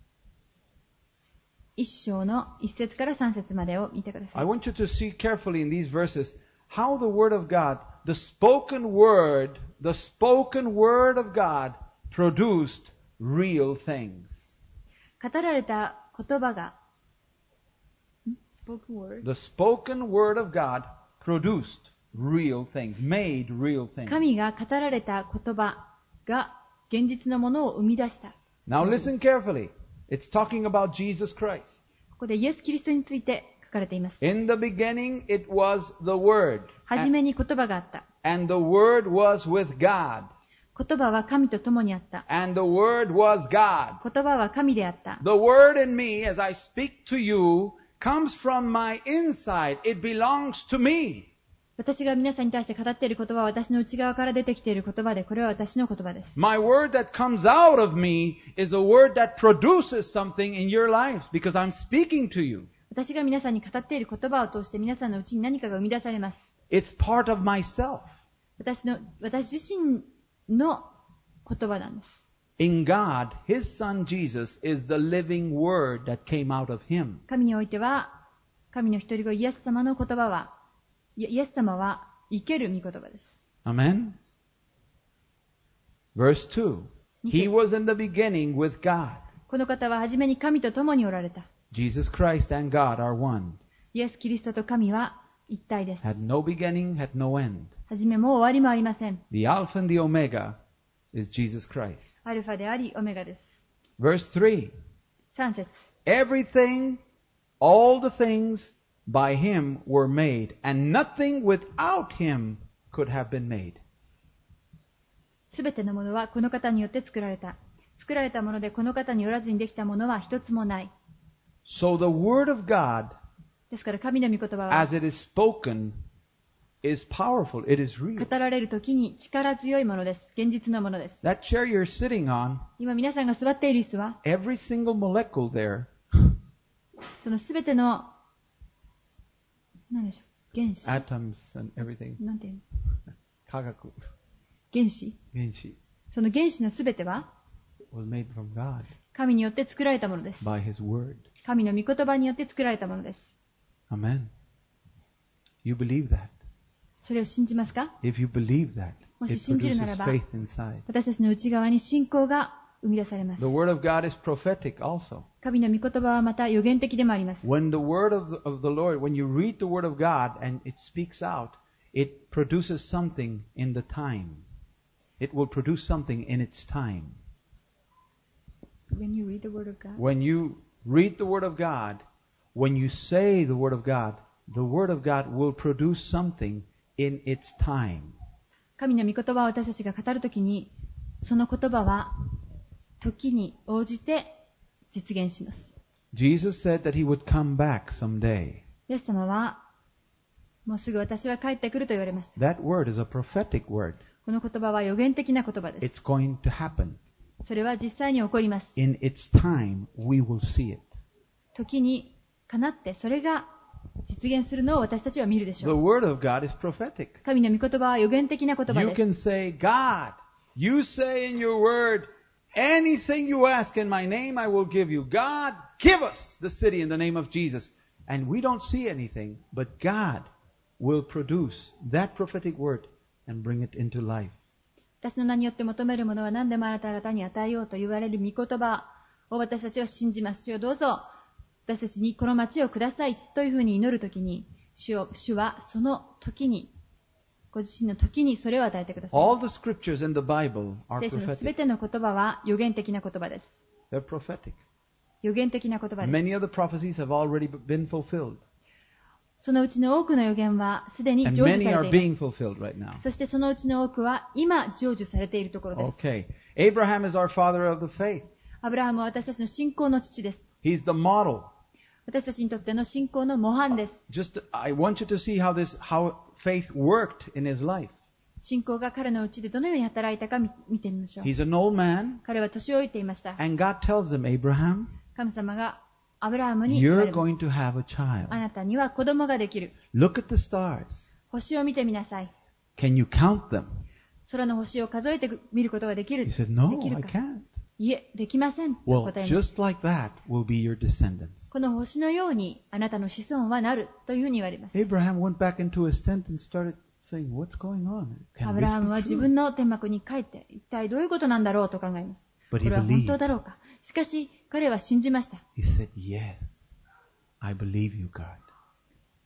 Speaker 1: 1章の1節から3節までを見てくださ
Speaker 2: I
Speaker 1: い。
Speaker 2: want you to see carefully in these verses how the Word of God, the spoken word of God produced real things.
Speaker 1: 語られた言葉が、spoken word?
Speaker 2: The spoken word of God produced real things, made real things.
Speaker 1: 神が語られた言葉が現実のものを生み出した。
Speaker 2: Now listen carefully. It's talking about Jesus Christ.
Speaker 1: ここでイエス・キリストについて書かれています。
Speaker 2: In the beginning it was the Word.
Speaker 1: はじめに言葉があった。
Speaker 2: And the Word was with God.
Speaker 1: 言葉は神と共にあった。
Speaker 2: And the Word was God.
Speaker 1: 言葉は神であった。
Speaker 2: The Word in me, as I speak to you, comes from my inside. It belongs to me.
Speaker 1: 私が皆さんに対して語っている言葉は私の内側から出てきている言葉で、これは私の言葉です。
Speaker 2: My word that comes out of me is a word that produces something in your lives because I'm speaking to you.
Speaker 1: 私が皆さんに語っている言葉を通して皆さんのうちに何かが生み出されます。
Speaker 2: It's part of myself.
Speaker 1: 私自身の言葉なんです。
Speaker 2: In God, His Son Jesus is the living word that came out of Him.
Speaker 1: 神においては、神の一人子イエス様の言葉は、イエス様は生ける御言葉です。
Speaker 2: Amen? Verse 2. He was in the beginning with God.
Speaker 1: この方は初めに神と共におられた。
Speaker 2: Jesus Christ and God are one.
Speaker 1: イエス・キリストと神は一体です。
Speaker 2: Had no beginning, had no end.
Speaker 1: 初めも終わりもありません。
Speaker 2: The Alpha and the Omega is Jesus Christ.
Speaker 1: アルファであり、オメガです。
Speaker 2: Verse 3.
Speaker 1: 3節。
Speaker 2: Everything, all the things by Him were made, and nothing without Him could have been made.
Speaker 1: すべてのものはこの方によって作られた。作られたものでこの方によらずにできたものは一つもない。
Speaker 2: So the Word of God,
Speaker 1: ですから神の御言葉は
Speaker 2: as it is spoken, is powerful. It is real.
Speaker 1: 語られるときに力強いものです。現実のものです。
Speaker 2: That chair you're sitting on,
Speaker 1: 今皆さんが座っている椅子は、
Speaker 2: every single molecule there
Speaker 1: そのすべての何でしょう、原子
Speaker 2: atoms and everything.
Speaker 1: なんていうの、
Speaker 2: 化学
Speaker 1: 原子、
Speaker 2: 原子
Speaker 1: その原子のすべては
Speaker 2: was made from God
Speaker 1: 神によって作られたものです。
Speaker 2: by His word.
Speaker 1: 神の御言葉によって作られたものです。
Speaker 2: Amen. You believe that?
Speaker 1: それを信じますか？
Speaker 2: If you believe that,
Speaker 1: もし
Speaker 2: it
Speaker 1: 信じるなら
Speaker 2: produces
Speaker 1: ば、
Speaker 2: faith inside.
Speaker 1: 私たちの内側に信仰が生み出されます。
Speaker 2: The word of God is prophetic also.
Speaker 1: 神の御言葉はまた予言的でもあります。
Speaker 2: When the word of the Lord, when you read the word of God and it speaks out, it produces something in the time. It will produce something in its time.
Speaker 1: When you read the word of God,
Speaker 2: When you read the word of God, when you say the word of God will produce something in its time.
Speaker 1: 神の御言葉を私たちが語るときに、その言葉は時に応じて実現します。
Speaker 2: Jesus said that He would come back someday.
Speaker 1: イエス様は、もうすぐ私は帰ってくると言われました。
Speaker 2: That word is a prophetic word.
Speaker 1: この言葉は予言的な言葉です。
Speaker 2: It's going to happen.
Speaker 1: それは実際に起こります。
Speaker 2: In its time, we will see it.
Speaker 1: 時にかなってそれが実現するのを私たちは見るでし
Speaker 2: The
Speaker 1: ょう。
Speaker 2: word of God is prophetic.
Speaker 1: 神の御言葉は予言的な言葉
Speaker 2: You
Speaker 1: です。
Speaker 2: can say, God, you say in your word, anything you ask in my name, I will give you. God, give us the city in the name of Jesus. And we don't see anything, but God will produce that prophetic word and bring it into life.
Speaker 1: 私の名によって求めるものは何でもあなた方に与えようと言われる御言葉を私たちは信じます。主よ、どうぞ私たちにこの町をくださいというふうに祈るときに、主はその時に、ご自身の時にそれを与えてください。
Speaker 2: All the scriptures in the Bible are
Speaker 1: 聖書のすべ
Speaker 2: prophetic.
Speaker 1: ての言葉は予言的な言葉です。
Speaker 2: They're prophetic.
Speaker 1: 予言的な言葉です。
Speaker 2: Many of the prophecies have already been fulfilled.
Speaker 1: そのうちの多くの予言はすでに
Speaker 2: And
Speaker 1: 成就
Speaker 2: many
Speaker 1: さ
Speaker 2: are
Speaker 1: れてい
Speaker 2: being
Speaker 1: ます。
Speaker 2: fulfilled right now.
Speaker 1: そしてそのうちの多くは今成就されているところです。
Speaker 2: Okay. Abraham is our father of the faith.
Speaker 1: アブラハムは私たちの信仰の父です。
Speaker 2: He's the model.
Speaker 1: 私たちにとっての信仰の模範です。
Speaker 2: I want you to see how faith worked in his life.
Speaker 1: 信仰が彼のうちでどのように働いたか見てみましょう。
Speaker 2: He's an old man,
Speaker 1: 彼は年老いていました。
Speaker 2: and God tells him, Abraham,
Speaker 1: 神様がアブラハムに言わ
Speaker 2: you're
Speaker 1: れます。
Speaker 2: going to have a child.
Speaker 1: あなたには子供ができる。
Speaker 2: Look at the stars.
Speaker 1: 星を見てみなさい。
Speaker 2: Can you count them?
Speaker 1: 空の星を数えてみることができる。
Speaker 2: He said, No,
Speaker 1: できる
Speaker 2: I
Speaker 1: か。
Speaker 2: can't.
Speaker 1: いえ、できません。と
Speaker 2: Well,
Speaker 1: 答えます。
Speaker 2: just like that will be your descendants.
Speaker 1: この星のようにあなたの子孫はなるというふうに言われます。
Speaker 2: Abraham went back into his tent and started saying, What's going on?
Speaker 1: ア
Speaker 2: Can
Speaker 1: ブラ
Speaker 2: this
Speaker 1: ハムは
Speaker 2: be
Speaker 1: 自
Speaker 2: true?
Speaker 1: 分の天幕に帰って一体どういうことなんだろうと考えます。
Speaker 2: But
Speaker 1: こ
Speaker 2: he
Speaker 1: れは本当
Speaker 2: believed.
Speaker 1: だろうか。しかし彼は信じました。
Speaker 2: He said, Yes, I believe you, God.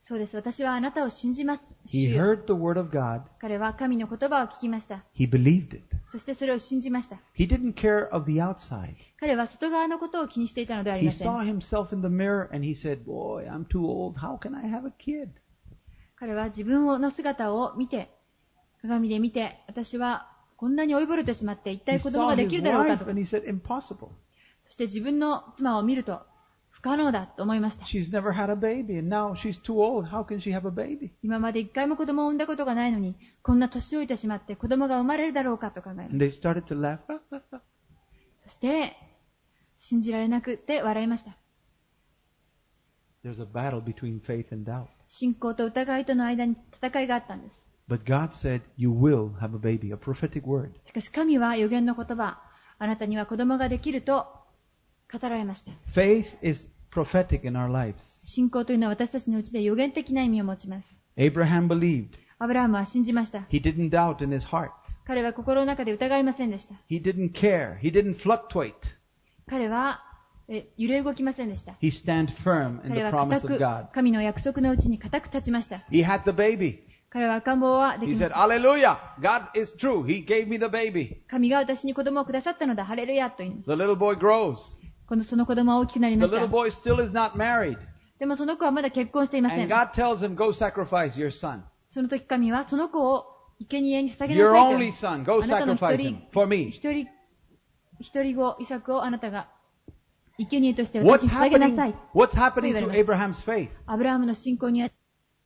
Speaker 1: そうです。私はあなたを信じます。
Speaker 2: He
Speaker 1: 主よ。
Speaker 2: heard the word of God.
Speaker 1: 彼は神の言葉を聞きました。
Speaker 2: He believed it.
Speaker 1: そしてそれを信じました。
Speaker 2: He didn't care of the outside.
Speaker 1: 彼は外側のことを気にしていたのではあり
Speaker 2: He
Speaker 1: ません。
Speaker 2: saw himself in the mirror and he said, "Boy, I'm too old. How can I have a kid?"
Speaker 1: 彼は自分の姿を見て、鏡で見て、私はこんなに老いぼれてしまって一
Speaker 2: He
Speaker 1: 体子供
Speaker 2: saw
Speaker 1: がで
Speaker 2: his
Speaker 1: きるだろうか
Speaker 2: wife
Speaker 1: と。
Speaker 2: and he said, "Impossible.
Speaker 1: そして自分の妻を見ると不可能だと思いました。
Speaker 2: She's never had a baby and now she's too old. How can she have a baby?"
Speaker 1: 今まで一回も子供を産んだことがないのに、こんな年老いてしまって子供が生まれるだろうかと考えま
Speaker 2: And
Speaker 1: す。
Speaker 2: they started to laugh.
Speaker 1: そして信じられなくて笑いました。
Speaker 2: There's a battle between faith and doubt.
Speaker 1: 信仰と疑いとの間に戦いがあったんです。
Speaker 2: But God said, "You will have a baby," a prophetic word.
Speaker 1: しかし神は預言の言葉、あなたには子供ができると語られました。
Speaker 2: Faith is prophetic in our lives.
Speaker 1: 信仰というのは私たちのうちで預言的な意味を持ちます。
Speaker 2: Abraham believed.
Speaker 1: アブラハムは信じました。
Speaker 2: He didn't doubt in his heart.
Speaker 1: 彼は心の中で疑いませんでした。
Speaker 2: He didn't care. He didn't fluctuate.
Speaker 1: 彼は揺れ動きませんでした。
Speaker 2: He stand firm in
Speaker 1: 彼
Speaker 2: the
Speaker 1: は
Speaker 2: promise
Speaker 1: 固
Speaker 2: of
Speaker 1: く
Speaker 2: God.
Speaker 1: 神の約束のうちに固く立ちました。
Speaker 2: He had the baby.
Speaker 1: 彼は赤ん坊はで
Speaker 2: He
Speaker 1: きま
Speaker 2: said,
Speaker 1: した。
Speaker 2: "Hallelujah. God is true. He gave me the baby."
Speaker 1: 神が私に子供をくださったのだ、ハレルヤと言いまし
Speaker 2: The little boy grows.
Speaker 1: た。その子供は大きくなり
Speaker 2: The
Speaker 1: ました
Speaker 2: little。boy still is not married.
Speaker 1: でもその子はまだ結婚していませ
Speaker 2: And
Speaker 1: ん。
Speaker 2: God tells him, "Go sacrifice your son.
Speaker 1: その時神はその子を生贄に捧げ
Speaker 2: Your
Speaker 1: なさい
Speaker 2: only
Speaker 1: と。
Speaker 2: son. Go
Speaker 1: あなたの
Speaker 2: sacrifice
Speaker 1: 一
Speaker 2: him
Speaker 1: 人
Speaker 2: for me."
Speaker 1: 一人子、イサクをあなたが生贄として
Speaker 2: What's
Speaker 1: 私に捧げな
Speaker 2: happening?
Speaker 1: さい。
Speaker 2: What's happening to Abraham's faith?
Speaker 1: アブラハムの信仰によって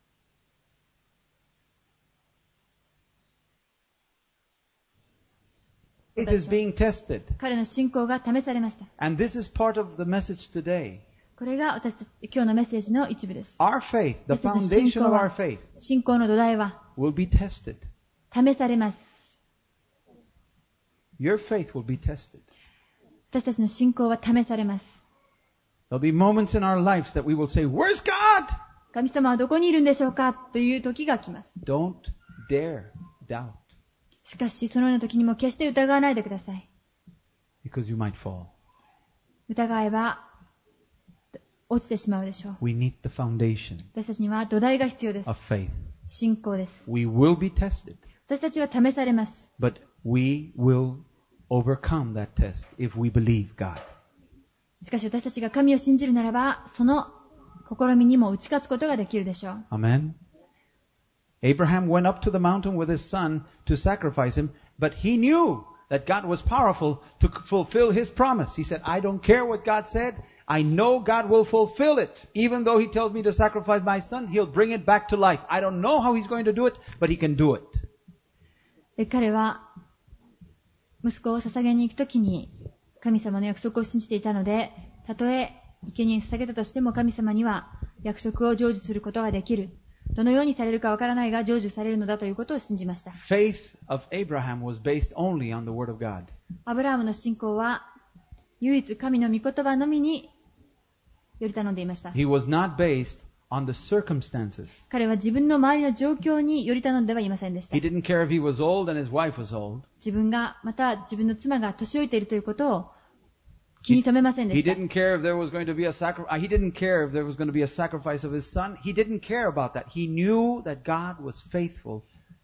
Speaker 2: It is being tested.
Speaker 1: 彼の信仰が試されました。
Speaker 2: And this is part of the message today.
Speaker 1: これが私たち今日のメッセージの一部です。
Speaker 2: Our faith, the
Speaker 1: 私たちの信
Speaker 2: foundation
Speaker 1: 仰
Speaker 2: of our
Speaker 1: は
Speaker 2: faith,
Speaker 1: 信仰の土台は
Speaker 2: will be tested.
Speaker 1: 試されます。
Speaker 2: Your faith will be tested.
Speaker 1: 私たちの信仰は試されます。
Speaker 2: There'll be moments in our lives that we will say, "Where's God?"
Speaker 1: 神様はどこにいるんでしょうかという時が来ます。
Speaker 2: Don't dare doubt
Speaker 1: しかし、そのような時にも決して疑わないでください。
Speaker 2: because you might fall.
Speaker 1: 疑えば落ちてしまうでしょう。
Speaker 2: We need the foundation
Speaker 1: 私たちには土台が必要です。
Speaker 2: of faith.
Speaker 1: 信仰です。
Speaker 2: We will be tested,
Speaker 1: 私たちは試されます。
Speaker 2: but we will overcome that test if we believe God.
Speaker 1: しかし私たちが神を信じるならば、その試みにも打ち勝つことができるでしょう。
Speaker 2: Amen. Abraham went up to the mountain with his son to sacrifice him, but he knew that God was powerful to fulfill his promise. He said, "I don't care what God said. I know God will fulfill it. Even though he tells me to sacrifice my son, he'll bring it back to life. I don't know how he's going to do it, but he can do it."
Speaker 1: で彼は息子を捧げに行くときに神様の約束を信じていたので、たとえ生贄に捧げたとしても神様には約束を成就することができる。どのようにされるかわからないが成就されるのだということを信じました。
Speaker 2: Faith of Abraham was based only on the word of God.
Speaker 1: アブラハムの信仰は唯一神の御言葉のみにより頼んでいました。
Speaker 2: He was not based on the circumstances.
Speaker 1: 彼は自分の周りの状況により頼んではいませんでした
Speaker 2: He。didn't care if he was old and his wife was old.
Speaker 1: 自分がまた自分の妻が年老いているということを気に留めませんで
Speaker 2: He
Speaker 1: した。
Speaker 2: didn't care if there was going to be a sacrifice. He didn't care if there was going to be a sacrifice of his son. He didn't care about that. He knew that God was faithful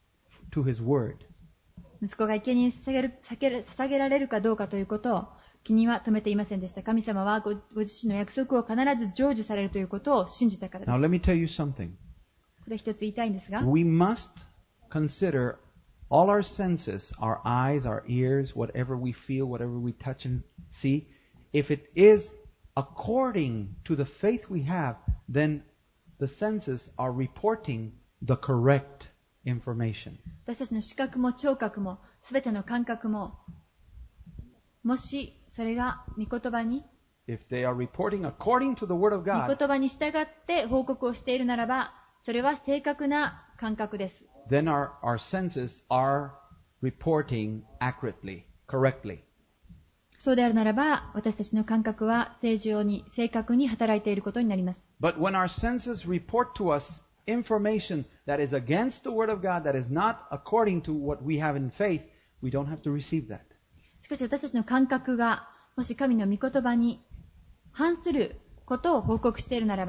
Speaker 2: to his word.
Speaker 1: 息子が生贄に捧げられるかどうかということを気には留めていませんでした。神様はご自身の約束を必ず成就されるということを信じたからです。
Speaker 2: Now
Speaker 1: こ
Speaker 2: let me tell you something.
Speaker 1: こで一つ言いたいんですが、
Speaker 2: We must consider all our senses, our eyes, our ears, whatever we feel, whatever we touch and see. If it is according to the faith we have, then the senses are reporting the correct information.
Speaker 1: 私たちの視覚も聴覚もすべての感覚も、もしそれが御言葉に
Speaker 2: If they are reporting according to the Word of
Speaker 1: 御
Speaker 2: God,
Speaker 1: 言葉に従って報告をしているならば、それは正確な感覚です。
Speaker 2: then our senses are reporting accurately, correctly.
Speaker 1: そうであるならば、私たちの感覚は正常に、正確に働いていることになります。
Speaker 2: But when our senses report to us information that is against the Word of God, that is not according to what we have in faith, we don't have to receive that.
Speaker 1: しかし私たちの感覚が、もし神の御言葉に反することを報告しているならば、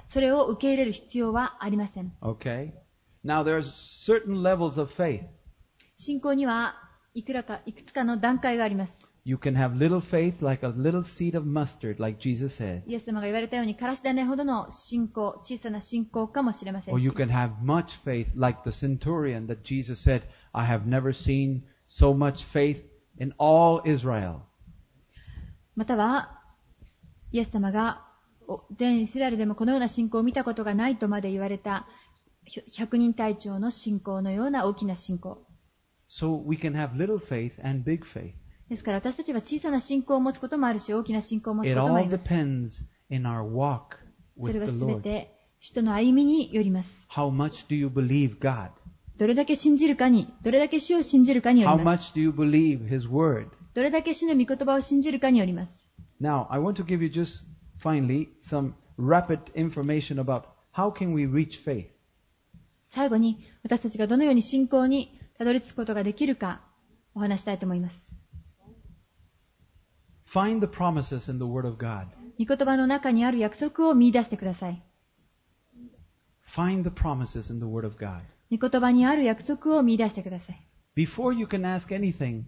Speaker 1: それを受け入れる必要はありません。
Speaker 2: Okay? Now there's certain levels of faith.
Speaker 1: 信仰にはいくつかの段階があります。
Speaker 2: You can have little faith like a little seed of mustard, like Jesus said.
Speaker 1: イエス様が言われたように、からし種ほどの信仰、小さな信仰かもしれません
Speaker 2: Or
Speaker 1: し
Speaker 2: you can have much faith like the centurion that Jesus said, I have never seen so much faith in all Israel.
Speaker 1: または、イエス様が全イスラエルでもこのような信仰を見たことがないとまで言われた百人隊長の信仰のような大きな信仰。
Speaker 2: So we can have little faith and big faith.
Speaker 1: ですから私たちは小さな信仰を持つこともあるし、大きな信仰を持つ
Speaker 2: It
Speaker 1: こともあ
Speaker 2: all
Speaker 1: ります。
Speaker 2: depends in our walk
Speaker 1: それ
Speaker 2: with
Speaker 1: は
Speaker 2: the
Speaker 1: すべ
Speaker 2: Lord.
Speaker 1: て人の歩みによります。
Speaker 2: How much do you believe God?
Speaker 1: どれだけ信じるかに、どれだけ主を信じるかによ
Speaker 2: How
Speaker 1: ります。
Speaker 2: much do you believe His Word?
Speaker 1: どれだけ主の御言葉を信じるかによります。
Speaker 2: Now, I want to give you just finally some rapid information about how can we reach faith.
Speaker 1: 最後に私たちがどのように信仰にたどり着くことができるかお話したいと思います。
Speaker 2: Find the promises in the Word of God.
Speaker 1: 御言葉の中にある約束を見出してください。
Speaker 2: Find the promises in the Word of God.
Speaker 1: 御言葉にある約束を見出してください。
Speaker 2: Before you can ask anything,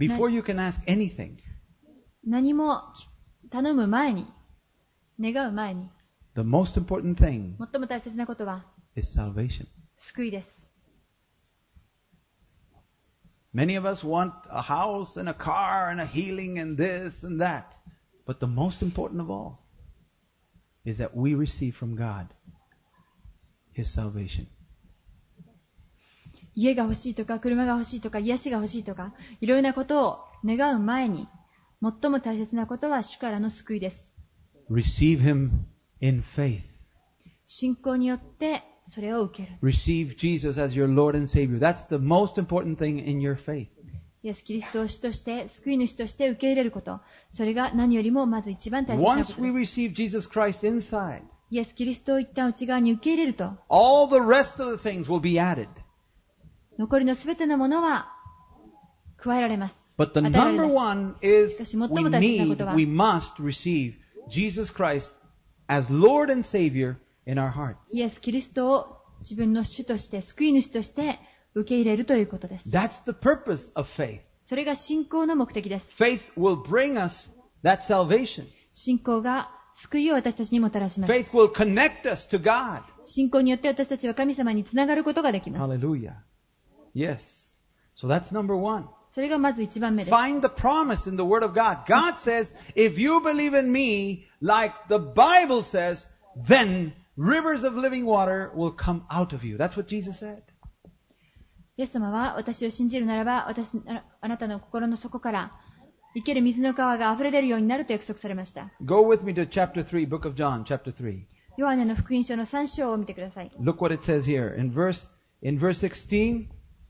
Speaker 1: 何も頼む前に、願う前に、
Speaker 2: the most important thing
Speaker 1: 最も大切なことは
Speaker 2: is salvation.
Speaker 1: 救いです。
Speaker 2: Many of us want a house and a car and a healing and this and that. But the most important of all is that we receive from God His salvation.
Speaker 1: 家が欲しいとか、車が欲しいとか、癒しが欲しいとか、いろいろなことを願う前に、最も大切なことは主からの救いです。
Speaker 2: Receive Him in faith.
Speaker 1: 信仰によってそれを受ける。
Speaker 2: Receive Jesus as your Lord and Savior. That's the most important thing in your faith.
Speaker 1: イエス・キリストを主として、救い主として受け入れること。それが何よりもまず一番大切なこ
Speaker 2: Once
Speaker 1: と
Speaker 2: we
Speaker 1: です。
Speaker 2: receive Jesus Christ inside,
Speaker 1: イエス・キリストを一旦内側に受け入れると、
Speaker 2: all the rest of the things will be added.
Speaker 1: 残りのすべてのものは加えられます。
Speaker 2: But the
Speaker 1: 与えられ
Speaker 2: number
Speaker 1: ます。
Speaker 2: one is
Speaker 1: しかし最も大切なことは、
Speaker 2: we must receive Jesus Christ as Lord and Savior in our hearts.
Speaker 1: イエス・キリストを自分の主として、救い主として受け入れるということです。
Speaker 2: That's the purpose of faith.
Speaker 1: それが信仰の目的です。
Speaker 2: Faith will bring us that salvation.
Speaker 1: 信仰が救いを私たちにもたらします。
Speaker 2: Faith will connect us to God.
Speaker 1: 信仰によって私たちは神様につながることができます。
Speaker 2: Hallelujah. Yes. So that's number one.
Speaker 1: それがまず一番目です。
Speaker 2: Find the promise in the Word of God. God says, if you believe in me, like the Bible says, then rivers of living water will come out of you. That's what Jesus said.
Speaker 1: イエス様は私を信じるならばあなたの心の底から生ける水の川が溢れ出るようになると約束されました。
Speaker 2: Go with me to chapter 3, book of John, chapter 3.
Speaker 1: ヨハネの福音書の3章を見てください。
Speaker 2: Look what it says here. In verse 16,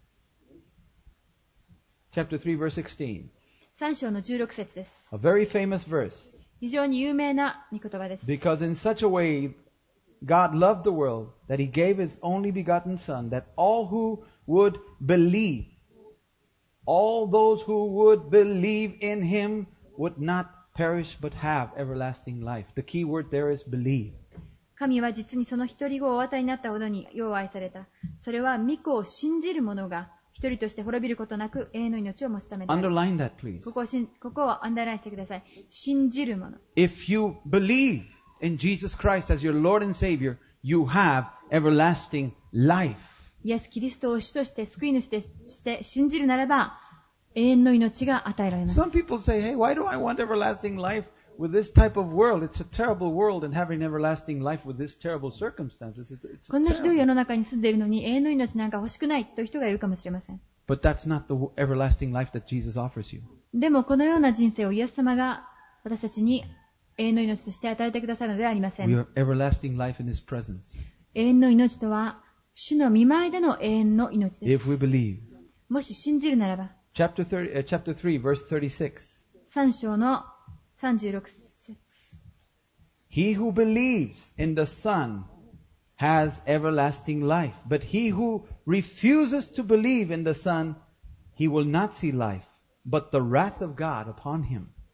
Speaker 2: chapter 3, verse 16.
Speaker 1: 3章の16節です。
Speaker 2: A very famous verse.
Speaker 1: 非常に有名な御言葉です。
Speaker 2: Because in such a way God loved the world that He gave His only begotten Son, that all who would believe, all those who would believe in Him would not perish but have everlasting life. The key word there is believe.
Speaker 1: 神は実にその一人子をお与えになったほどに世を愛された。それは御子を信じる者が一人として滅びることなく永遠の命を持つためである。
Speaker 2: Underline that, please.
Speaker 1: ここをアンダーラインしてください。信じる者。
Speaker 2: If you believe in Jesus Christ as your Lord and Savior, you have everlasting life.
Speaker 1: イエス・キリストを主として救い主として信じるならば永遠の命が与えられます。
Speaker 2: Some people say, hey, why do I want everlasting life with this type of world? It's a terrible world, and having everlasting life with this terrible circumstances, it's
Speaker 1: こんなひどい
Speaker 2: terrible.
Speaker 1: 世の中に住んでいるのに永遠の命なんか欲しくないという人がいるかもしれません。
Speaker 2: But that's not the everlasting life that Jesus offers you.
Speaker 1: でもこのような人生をイエス様が私たちに永遠の命として与えてくださるのではありませ
Speaker 2: We
Speaker 1: ん。
Speaker 2: have everlasting life in His presence.
Speaker 1: 永遠の命とは主の御前での永遠の命で
Speaker 2: If
Speaker 1: す。
Speaker 2: we believe.
Speaker 1: もし信じるならば
Speaker 2: Chapter 3, verse 36.
Speaker 1: 3章の36節。
Speaker 2: He who believes in the Son has everlasting life. But he who refuses to believe in the Son, he will not see life, but the wrath of God upon him.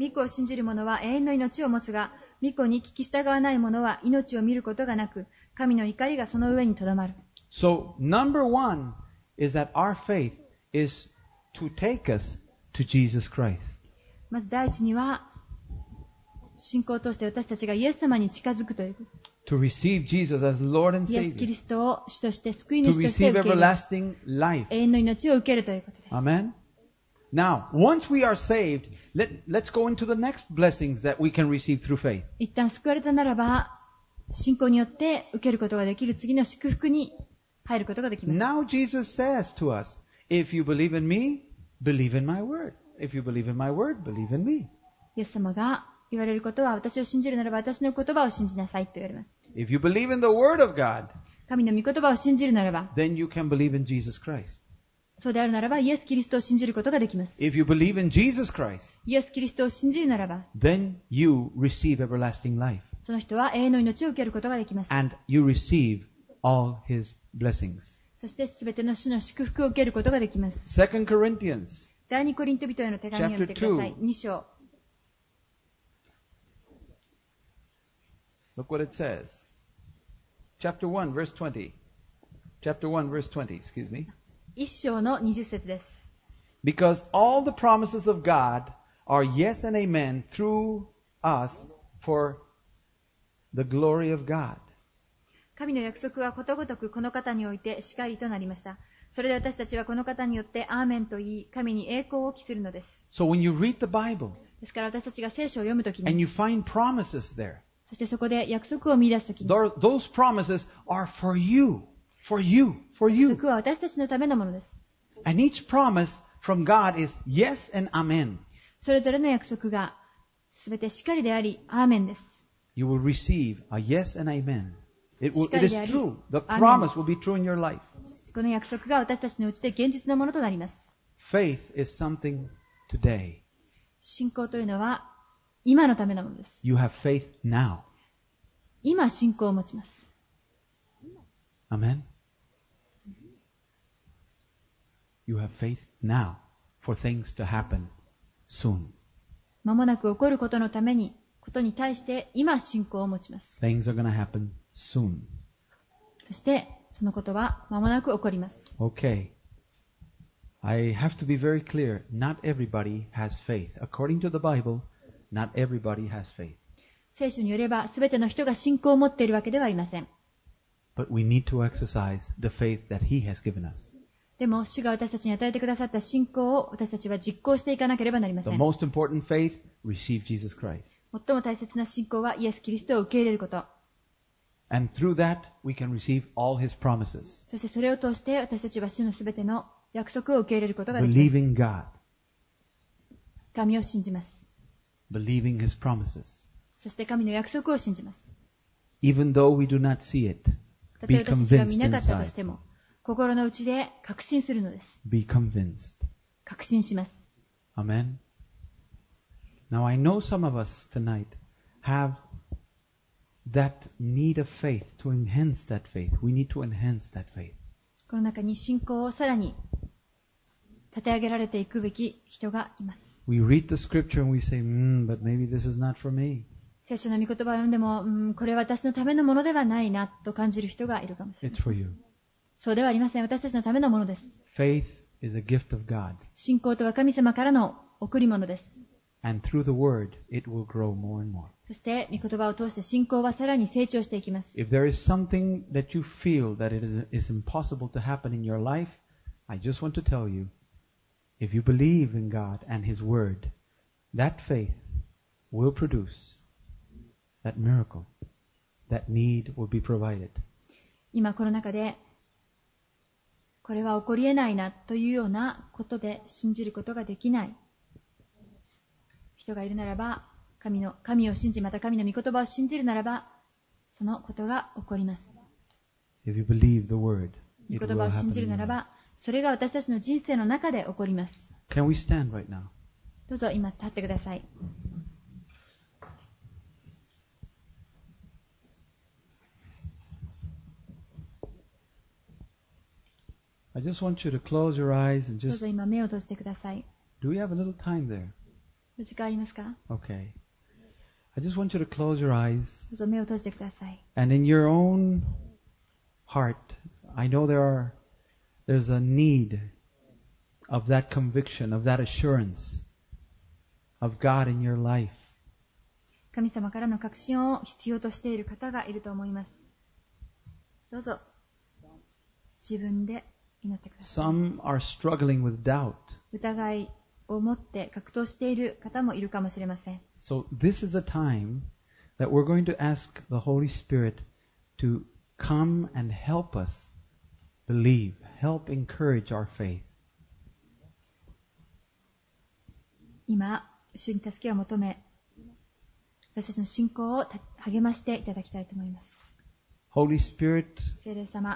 Speaker 1: 御子を信じる者は永遠の命を持つが、御子に聞き従わない者は命を見ることがなく、神の怒りがその上にとどまる。
Speaker 2: So, number one is that our faith is to take us to Jesus Christ.
Speaker 1: まず第一には、信仰を通して私たちがイエス様に近づくということ。
Speaker 2: To receive Jesus as Lord and
Speaker 1: イエス・キ
Speaker 2: Savior.
Speaker 1: リストを主として救い
Speaker 2: To
Speaker 1: 主として
Speaker 2: receive
Speaker 1: 受け入れる。
Speaker 2: everlasting life.
Speaker 1: 永遠の命を受けるということです。
Speaker 2: Amen? Now, once we are saved, let's go into the next blessings that we can receive through faith.
Speaker 1: 一旦救われたならば、信仰によって受けることができる次の祝福に入ることができます。
Speaker 2: Now Jesus says to us, if you believe in me, believe in my word. If you believe in my word, believe in me.
Speaker 1: イエス様が言われることは、私を信じるならば私の言葉を信じなさいと言われます。
Speaker 2: If you believe in the word of God,
Speaker 1: 神の御言葉を信じるならば、
Speaker 2: then you can believe in Jesus Christ.
Speaker 1: そうであるならばイエス・キリストを信じることができます。
Speaker 2: If you believe in Jesus Christ,
Speaker 1: イエス・キリストを信じるならば、
Speaker 2: then you receive everlasting life.
Speaker 1: その人は永遠の命を受けることができます。
Speaker 2: And you receive all his blessings.
Speaker 1: そしてすべての主の祝福を受けることができます。
Speaker 2: 2 Corinthians
Speaker 1: 第二コリント人への手紙を読んでください。
Speaker 2: Chapter
Speaker 1: 2章。
Speaker 2: Look what it says. Chapter 1, verse 20. Chapter 1, verse 20, excuse me.
Speaker 1: 1章の20節です。
Speaker 2: Because all the promises of God are yes and amen through us for the glory of God.
Speaker 1: 神の約束はことごとくこの方においてしかりとなりました。それで私たちはこの方によってアーメンと言い、神に栄光を期するのです。
Speaker 2: So when you read the Bible
Speaker 1: ですから私たちが聖書を読むとき
Speaker 2: and
Speaker 1: に、
Speaker 2: you find promises there,
Speaker 1: そしてそこで約束を見出すときに、
Speaker 2: those promises are for you, for you, for
Speaker 1: 約
Speaker 2: you.
Speaker 1: 束は私たちのためのものです。
Speaker 2: And each promise from God is yes and amen.
Speaker 1: それぞれの約束がすべてしかりであり、アーメンです。
Speaker 2: You will receive a yes and amen. It is true. The
Speaker 1: Amen.
Speaker 2: promise will be true in your life.
Speaker 1: この約束が私たちのうちで現実のものとなります。
Speaker 2: Faith is something today.
Speaker 1: 信仰というのは今のためのものです。
Speaker 2: You have faith now.
Speaker 1: 今信仰を持ちます。
Speaker 2: Amen. You have faith now for things to happen soon.
Speaker 1: 間もなく起こることのために、ことに対して今信仰を持ちます。
Speaker 2: Things are going to happen soon.
Speaker 1: そしてそのことは間もなく起こります。
Speaker 2: Okay. I have to be very clear. Not everybody has faith. According to the Bible, not everybody has faith.
Speaker 1: 聖書によれば全ての人が信仰を持っているわけではありません。
Speaker 2: But we need to exercise the faith that He has given us.
Speaker 1: でも主が私たちに与えてくださった信仰を私たちは実行していかなければなりませ
Speaker 2: The
Speaker 1: ん。
Speaker 2: most important faith, receive Jesus Christ.
Speaker 1: 最も大切な信仰はイエス・キリストを受け入れること。
Speaker 2: And through that, we can receive all His promises.
Speaker 1: そしてそれを通して私たちは主のすべての約束を受け入れることができます。
Speaker 2: Believing God.
Speaker 1: 神を信じます。
Speaker 2: Believing His promises.
Speaker 1: そして神の約束を信じます。
Speaker 2: Even though we do not see it,
Speaker 1: たとえ
Speaker 2: be
Speaker 1: 私たちが
Speaker 2: convinced
Speaker 1: 見なかったとし
Speaker 2: inside.
Speaker 1: ても、心の内で確信するのです。
Speaker 2: Be convinced.
Speaker 1: 確信します。
Speaker 2: Amen. Now I know some of us tonight have that need of faith to enhance that faith. We need to enhance that faith.
Speaker 1: この中に信仰をさらに立て上げられていくべき人がいます。
Speaker 2: We read the scripture and we say, but maybe this is not for me.
Speaker 1: 聖書の御言葉を読んでも、これは私のためのものではないなと感じる人がいるかもしれま
Speaker 2: It's
Speaker 1: せん。
Speaker 2: for you.
Speaker 1: そうではありません。私たちのためのものです。
Speaker 2: Faith is a gift of God.
Speaker 1: 信仰とは神様からの贈り物です。
Speaker 2: And through the word, it will grow more and more.
Speaker 1: そして御言葉を通して信仰はさらに成長していきます。
Speaker 2: If there is something that you feel that it is impossible to happen in your life, I just want to tell you, if you believe in God and His word, that faith will produce that miracle. That need will be provided.
Speaker 1: 今この中でこれは起こり得ないなというようなことで信じることができない人がいるならば、神を信じ、また神の御言葉を信じるならば、そのことが起こります。
Speaker 2: If you believe the word,
Speaker 1: 御
Speaker 2: it
Speaker 1: 言
Speaker 2: will
Speaker 1: 葉を信
Speaker 2: happen
Speaker 1: じる
Speaker 2: in
Speaker 1: な
Speaker 2: your
Speaker 1: ら
Speaker 2: life.
Speaker 1: ば、それが私たちの人生の中で起こります。
Speaker 2: Can we stand right now?
Speaker 1: どうぞ今立ってください。
Speaker 2: I just want you to close your eyes and
Speaker 1: どう
Speaker 2: just,
Speaker 1: ぞ今目を閉じてください。
Speaker 2: do we have a little time there?
Speaker 1: お時間ありますか？
Speaker 2: Okay. I just want you to close your eyes.
Speaker 1: どうぞ目を閉じてください。
Speaker 2: And in your own heart, I know there's a need of that conviction, of that assurance of God in your life.
Speaker 1: 神様からの確信を必要としている方がいると思います。どうぞ自分で祈ってください。
Speaker 2: Some are struggling with doubt.
Speaker 1: 疑いを持って格闘している方もいるかもしれません。
Speaker 2: So this is a time that we're going to ask the Holy Spirit to come and help us believe, help encourage our faith.
Speaker 1: 今、主に助けを求め、私たちの信仰を励ましていただきたいと思います。
Speaker 2: Holy Spirit,
Speaker 1: 聖霊様、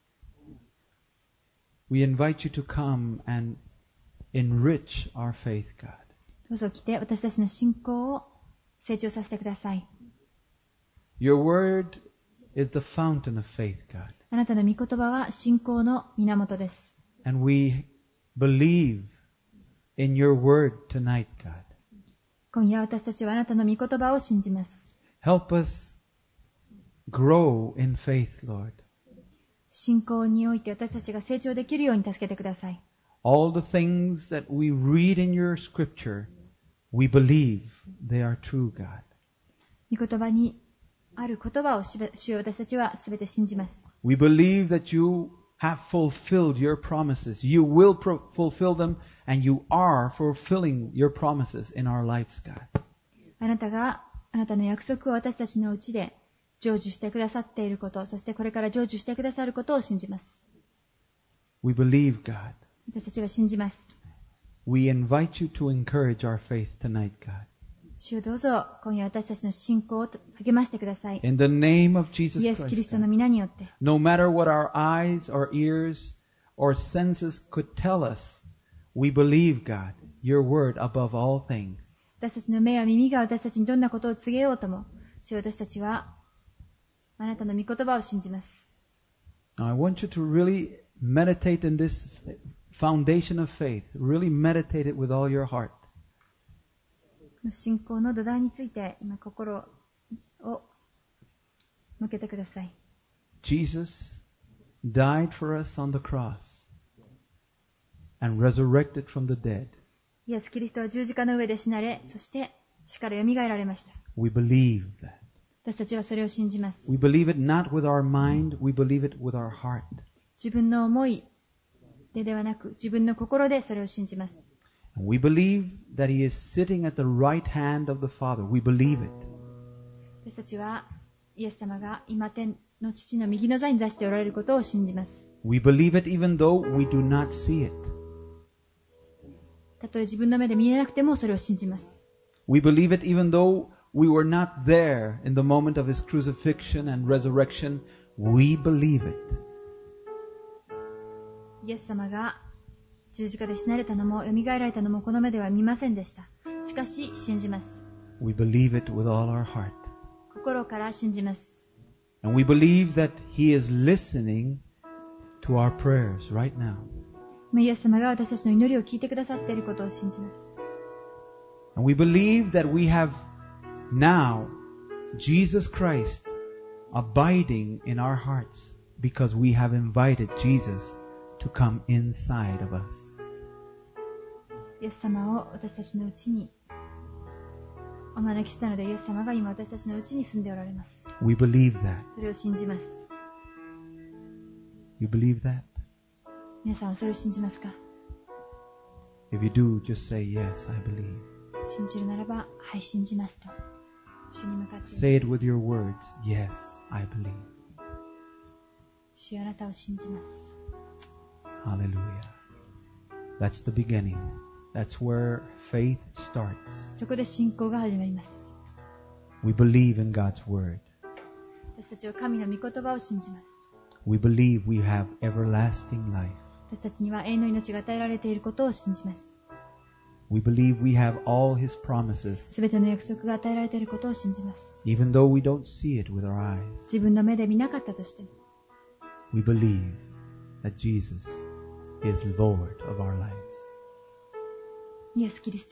Speaker 2: we invite you to come and enrich our faith, God.
Speaker 1: どうぞ来て私たちの信仰を成長させてください。
Speaker 2: Your word is the fountain of faith, God.
Speaker 1: あなたの御言葉は信仰の源です。
Speaker 2: And we believe in your word tonight, God.
Speaker 1: 今夜私たちはあなたの御言葉を信じます。
Speaker 2: Help us grow in faith, Lord.
Speaker 1: 信仰において私たちが成長できるように助けてください。
Speaker 2: All the things that we read in your scripture, we believe they are true, God.
Speaker 1: 御言葉にある言葉を主よ私たちはすべて信じます。
Speaker 2: We believe that you have fulfilled your promises. You will fulfill them, and you are fulfilling your promises in our lives, God.
Speaker 1: あなたがあなたの約束を私たちのうちで成就してくださっていること、そしてこれから成就してくださることを信じます。
Speaker 2: We believe, God.
Speaker 1: 私たちは信じます。
Speaker 2: We invite you to encourage our faith tonight, God.
Speaker 1: 主よどうぞ今夜私たちの信仰を励ましてください。
Speaker 2: In the name of Jesus
Speaker 1: イエス・キリス
Speaker 2: Christ,
Speaker 1: トの
Speaker 2: God.
Speaker 1: 皆によって、
Speaker 2: No matter what our eyes or ears or senses could tell us, we believe, God, your word above all things.
Speaker 1: 私たちの目や耳が私たちにどんなことを告げようとも、主よ私たちはあなたの御言葉を信じます。
Speaker 2: Now, I want you to really meditate in this foundation of faith. Really meditate it with all your heart.
Speaker 1: 信仰の土台について今心を向けてください。
Speaker 2: Jesus died for us on the cross and resurrected from the dead.
Speaker 1: イエス・キリストは十字架の上で死なれ、そして死からよみがえられました。
Speaker 2: We believe that.
Speaker 1: 私たちはそれを信じます。
Speaker 2: We believe it not with our mind, we believe it with our heart.
Speaker 1: 自分の思いではなく、自分の心でそれを信じます。
Speaker 2: And we believe that He is sitting at the right hand of the Father. We believe it.
Speaker 1: 私たちはイエス様が今天の父の右の座に出しておられることを信じます。
Speaker 2: We believe it even though we do not see it.
Speaker 1: たとえ自分の目で見えなくてもそれを信じます。
Speaker 2: We believe it even though we were not there in the moment of His crucifixion and resurrection. We believe it.
Speaker 1: イエス様が十字架で死なれたのもよみがえられたのもこの目では見ませんでした。しかし信じます。
Speaker 2: We believe it with all our heart.
Speaker 1: 心から信じます。
Speaker 2: And we believe that He is listening to our prayers right now.
Speaker 1: イエス様が私たちの祈りを聞いてくださっていることを信じます。
Speaker 2: And we believe that we have now Jesus Christ abiding in our hearts because we have invited Jesus to come inside of us.
Speaker 1: イエス様を私たちのうちにお招きしたので、イエス様が今私たちのうちに住んでおられます。
Speaker 2: We believe that.
Speaker 1: それを信じます。
Speaker 2: You believe that?
Speaker 1: 皆さんはそれを信じますか？
Speaker 2: If you do, just say, yes, I believe.
Speaker 1: 信じるならば、はい、信じますと主に向かって
Speaker 2: Say it with your words. Yes, I believe.
Speaker 1: 主よあなたを信じます。
Speaker 2: Hallelujah. That's the beginning. That's where faith starts.
Speaker 1: そこで信仰が始まります。
Speaker 2: We believe in God's word.
Speaker 1: 私たちは神の御言葉を信じます。
Speaker 2: We believe we have everlasting life.
Speaker 1: 私たちには永遠の命が与えられていることを信じます。
Speaker 2: We believe we have all His promises,
Speaker 1: すべての約束が与えられていることを信じます。
Speaker 2: even though we don't see it with our eyes.
Speaker 1: 自分の目で見なかったとしても、
Speaker 2: We believe that Jesus is Lord of our lives.
Speaker 1: イエス・キリストが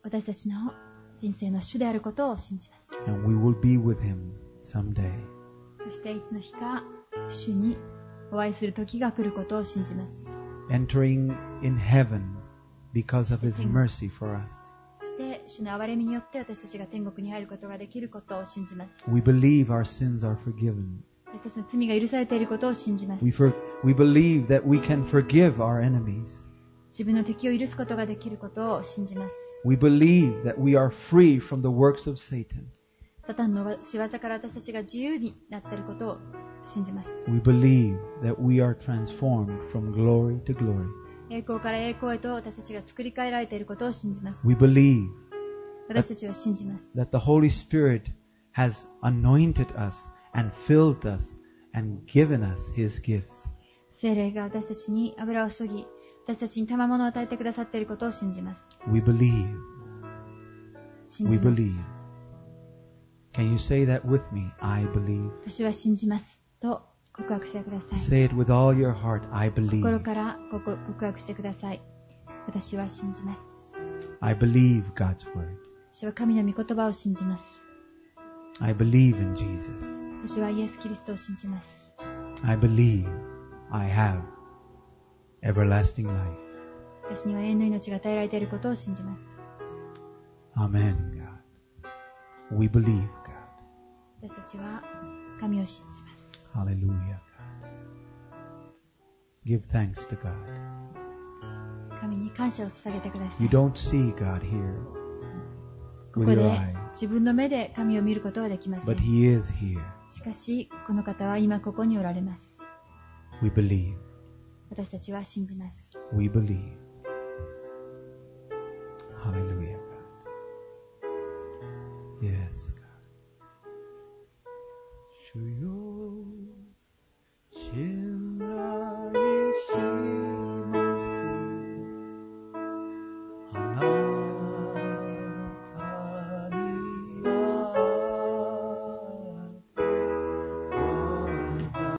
Speaker 1: 私たちの人生の主であることを信じます。
Speaker 2: And we will be with Him someday.
Speaker 1: そしていつの日か主にお会いする時が来ることを信じます。
Speaker 2: Entering in heaven because of His mercy for us.
Speaker 1: そして主の憐れみによって私たちが天国に入ることができることを信じます。
Speaker 2: We believe our sins are forgiven.
Speaker 1: 私たちの罪が許されていることを信じます。
Speaker 2: We believe that we can forgive our enemies.
Speaker 1: 自分の敵を許すことができることを信じます。
Speaker 2: We believe that we are free from the works of Satan.
Speaker 1: サタンの仕業から私たちが自由になっていることを信じます。
Speaker 2: We believe that we are transformed from glory to glory.
Speaker 1: 栄光から栄光へと私たちが作り変えられていることを信じます。
Speaker 2: We believe
Speaker 1: 私たちは信じます。
Speaker 2: that the Holy Spirit has anointed us and filled us and given us His gifts.
Speaker 1: 聖霊が私たちに油を注ぎ、私たちに賜物を与えてくださっていることを信じます。
Speaker 2: We believe.
Speaker 1: 信
Speaker 2: We
Speaker 1: じます。
Speaker 2: believe. Can you say that with me? I believe.
Speaker 1: 私は信じますと告白してください。
Speaker 2: Say it with all your heart. I
Speaker 1: 心
Speaker 2: believe.
Speaker 1: から告白してください。私は信じます。
Speaker 2: I believe God's word.
Speaker 1: 私は神の御言葉を信じます。
Speaker 2: I believe in Jesus.
Speaker 1: 私はイエス・キリストを信じます。
Speaker 2: I believe I have everlasting life.
Speaker 1: 私には永遠の命が与えられていることを信じます。
Speaker 2: Amen, God. We believe, God.
Speaker 1: 私たちは神を信じます。
Speaker 2: Hallelujah, God. Give thanks to God.
Speaker 1: 神に感謝を捧げてください。
Speaker 2: You don't see God here
Speaker 1: こ
Speaker 2: with
Speaker 1: こ
Speaker 2: your
Speaker 1: で
Speaker 2: eyes,
Speaker 1: 自分の目で神を見ることはできませ
Speaker 2: but
Speaker 1: ん。
Speaker 2: He is here.
Speaker 1: しかし、この方は今ここにおられます。
Speaker 2: We believe.
Speaker 1: 私たちは信じます。
Speaker 2: We believe.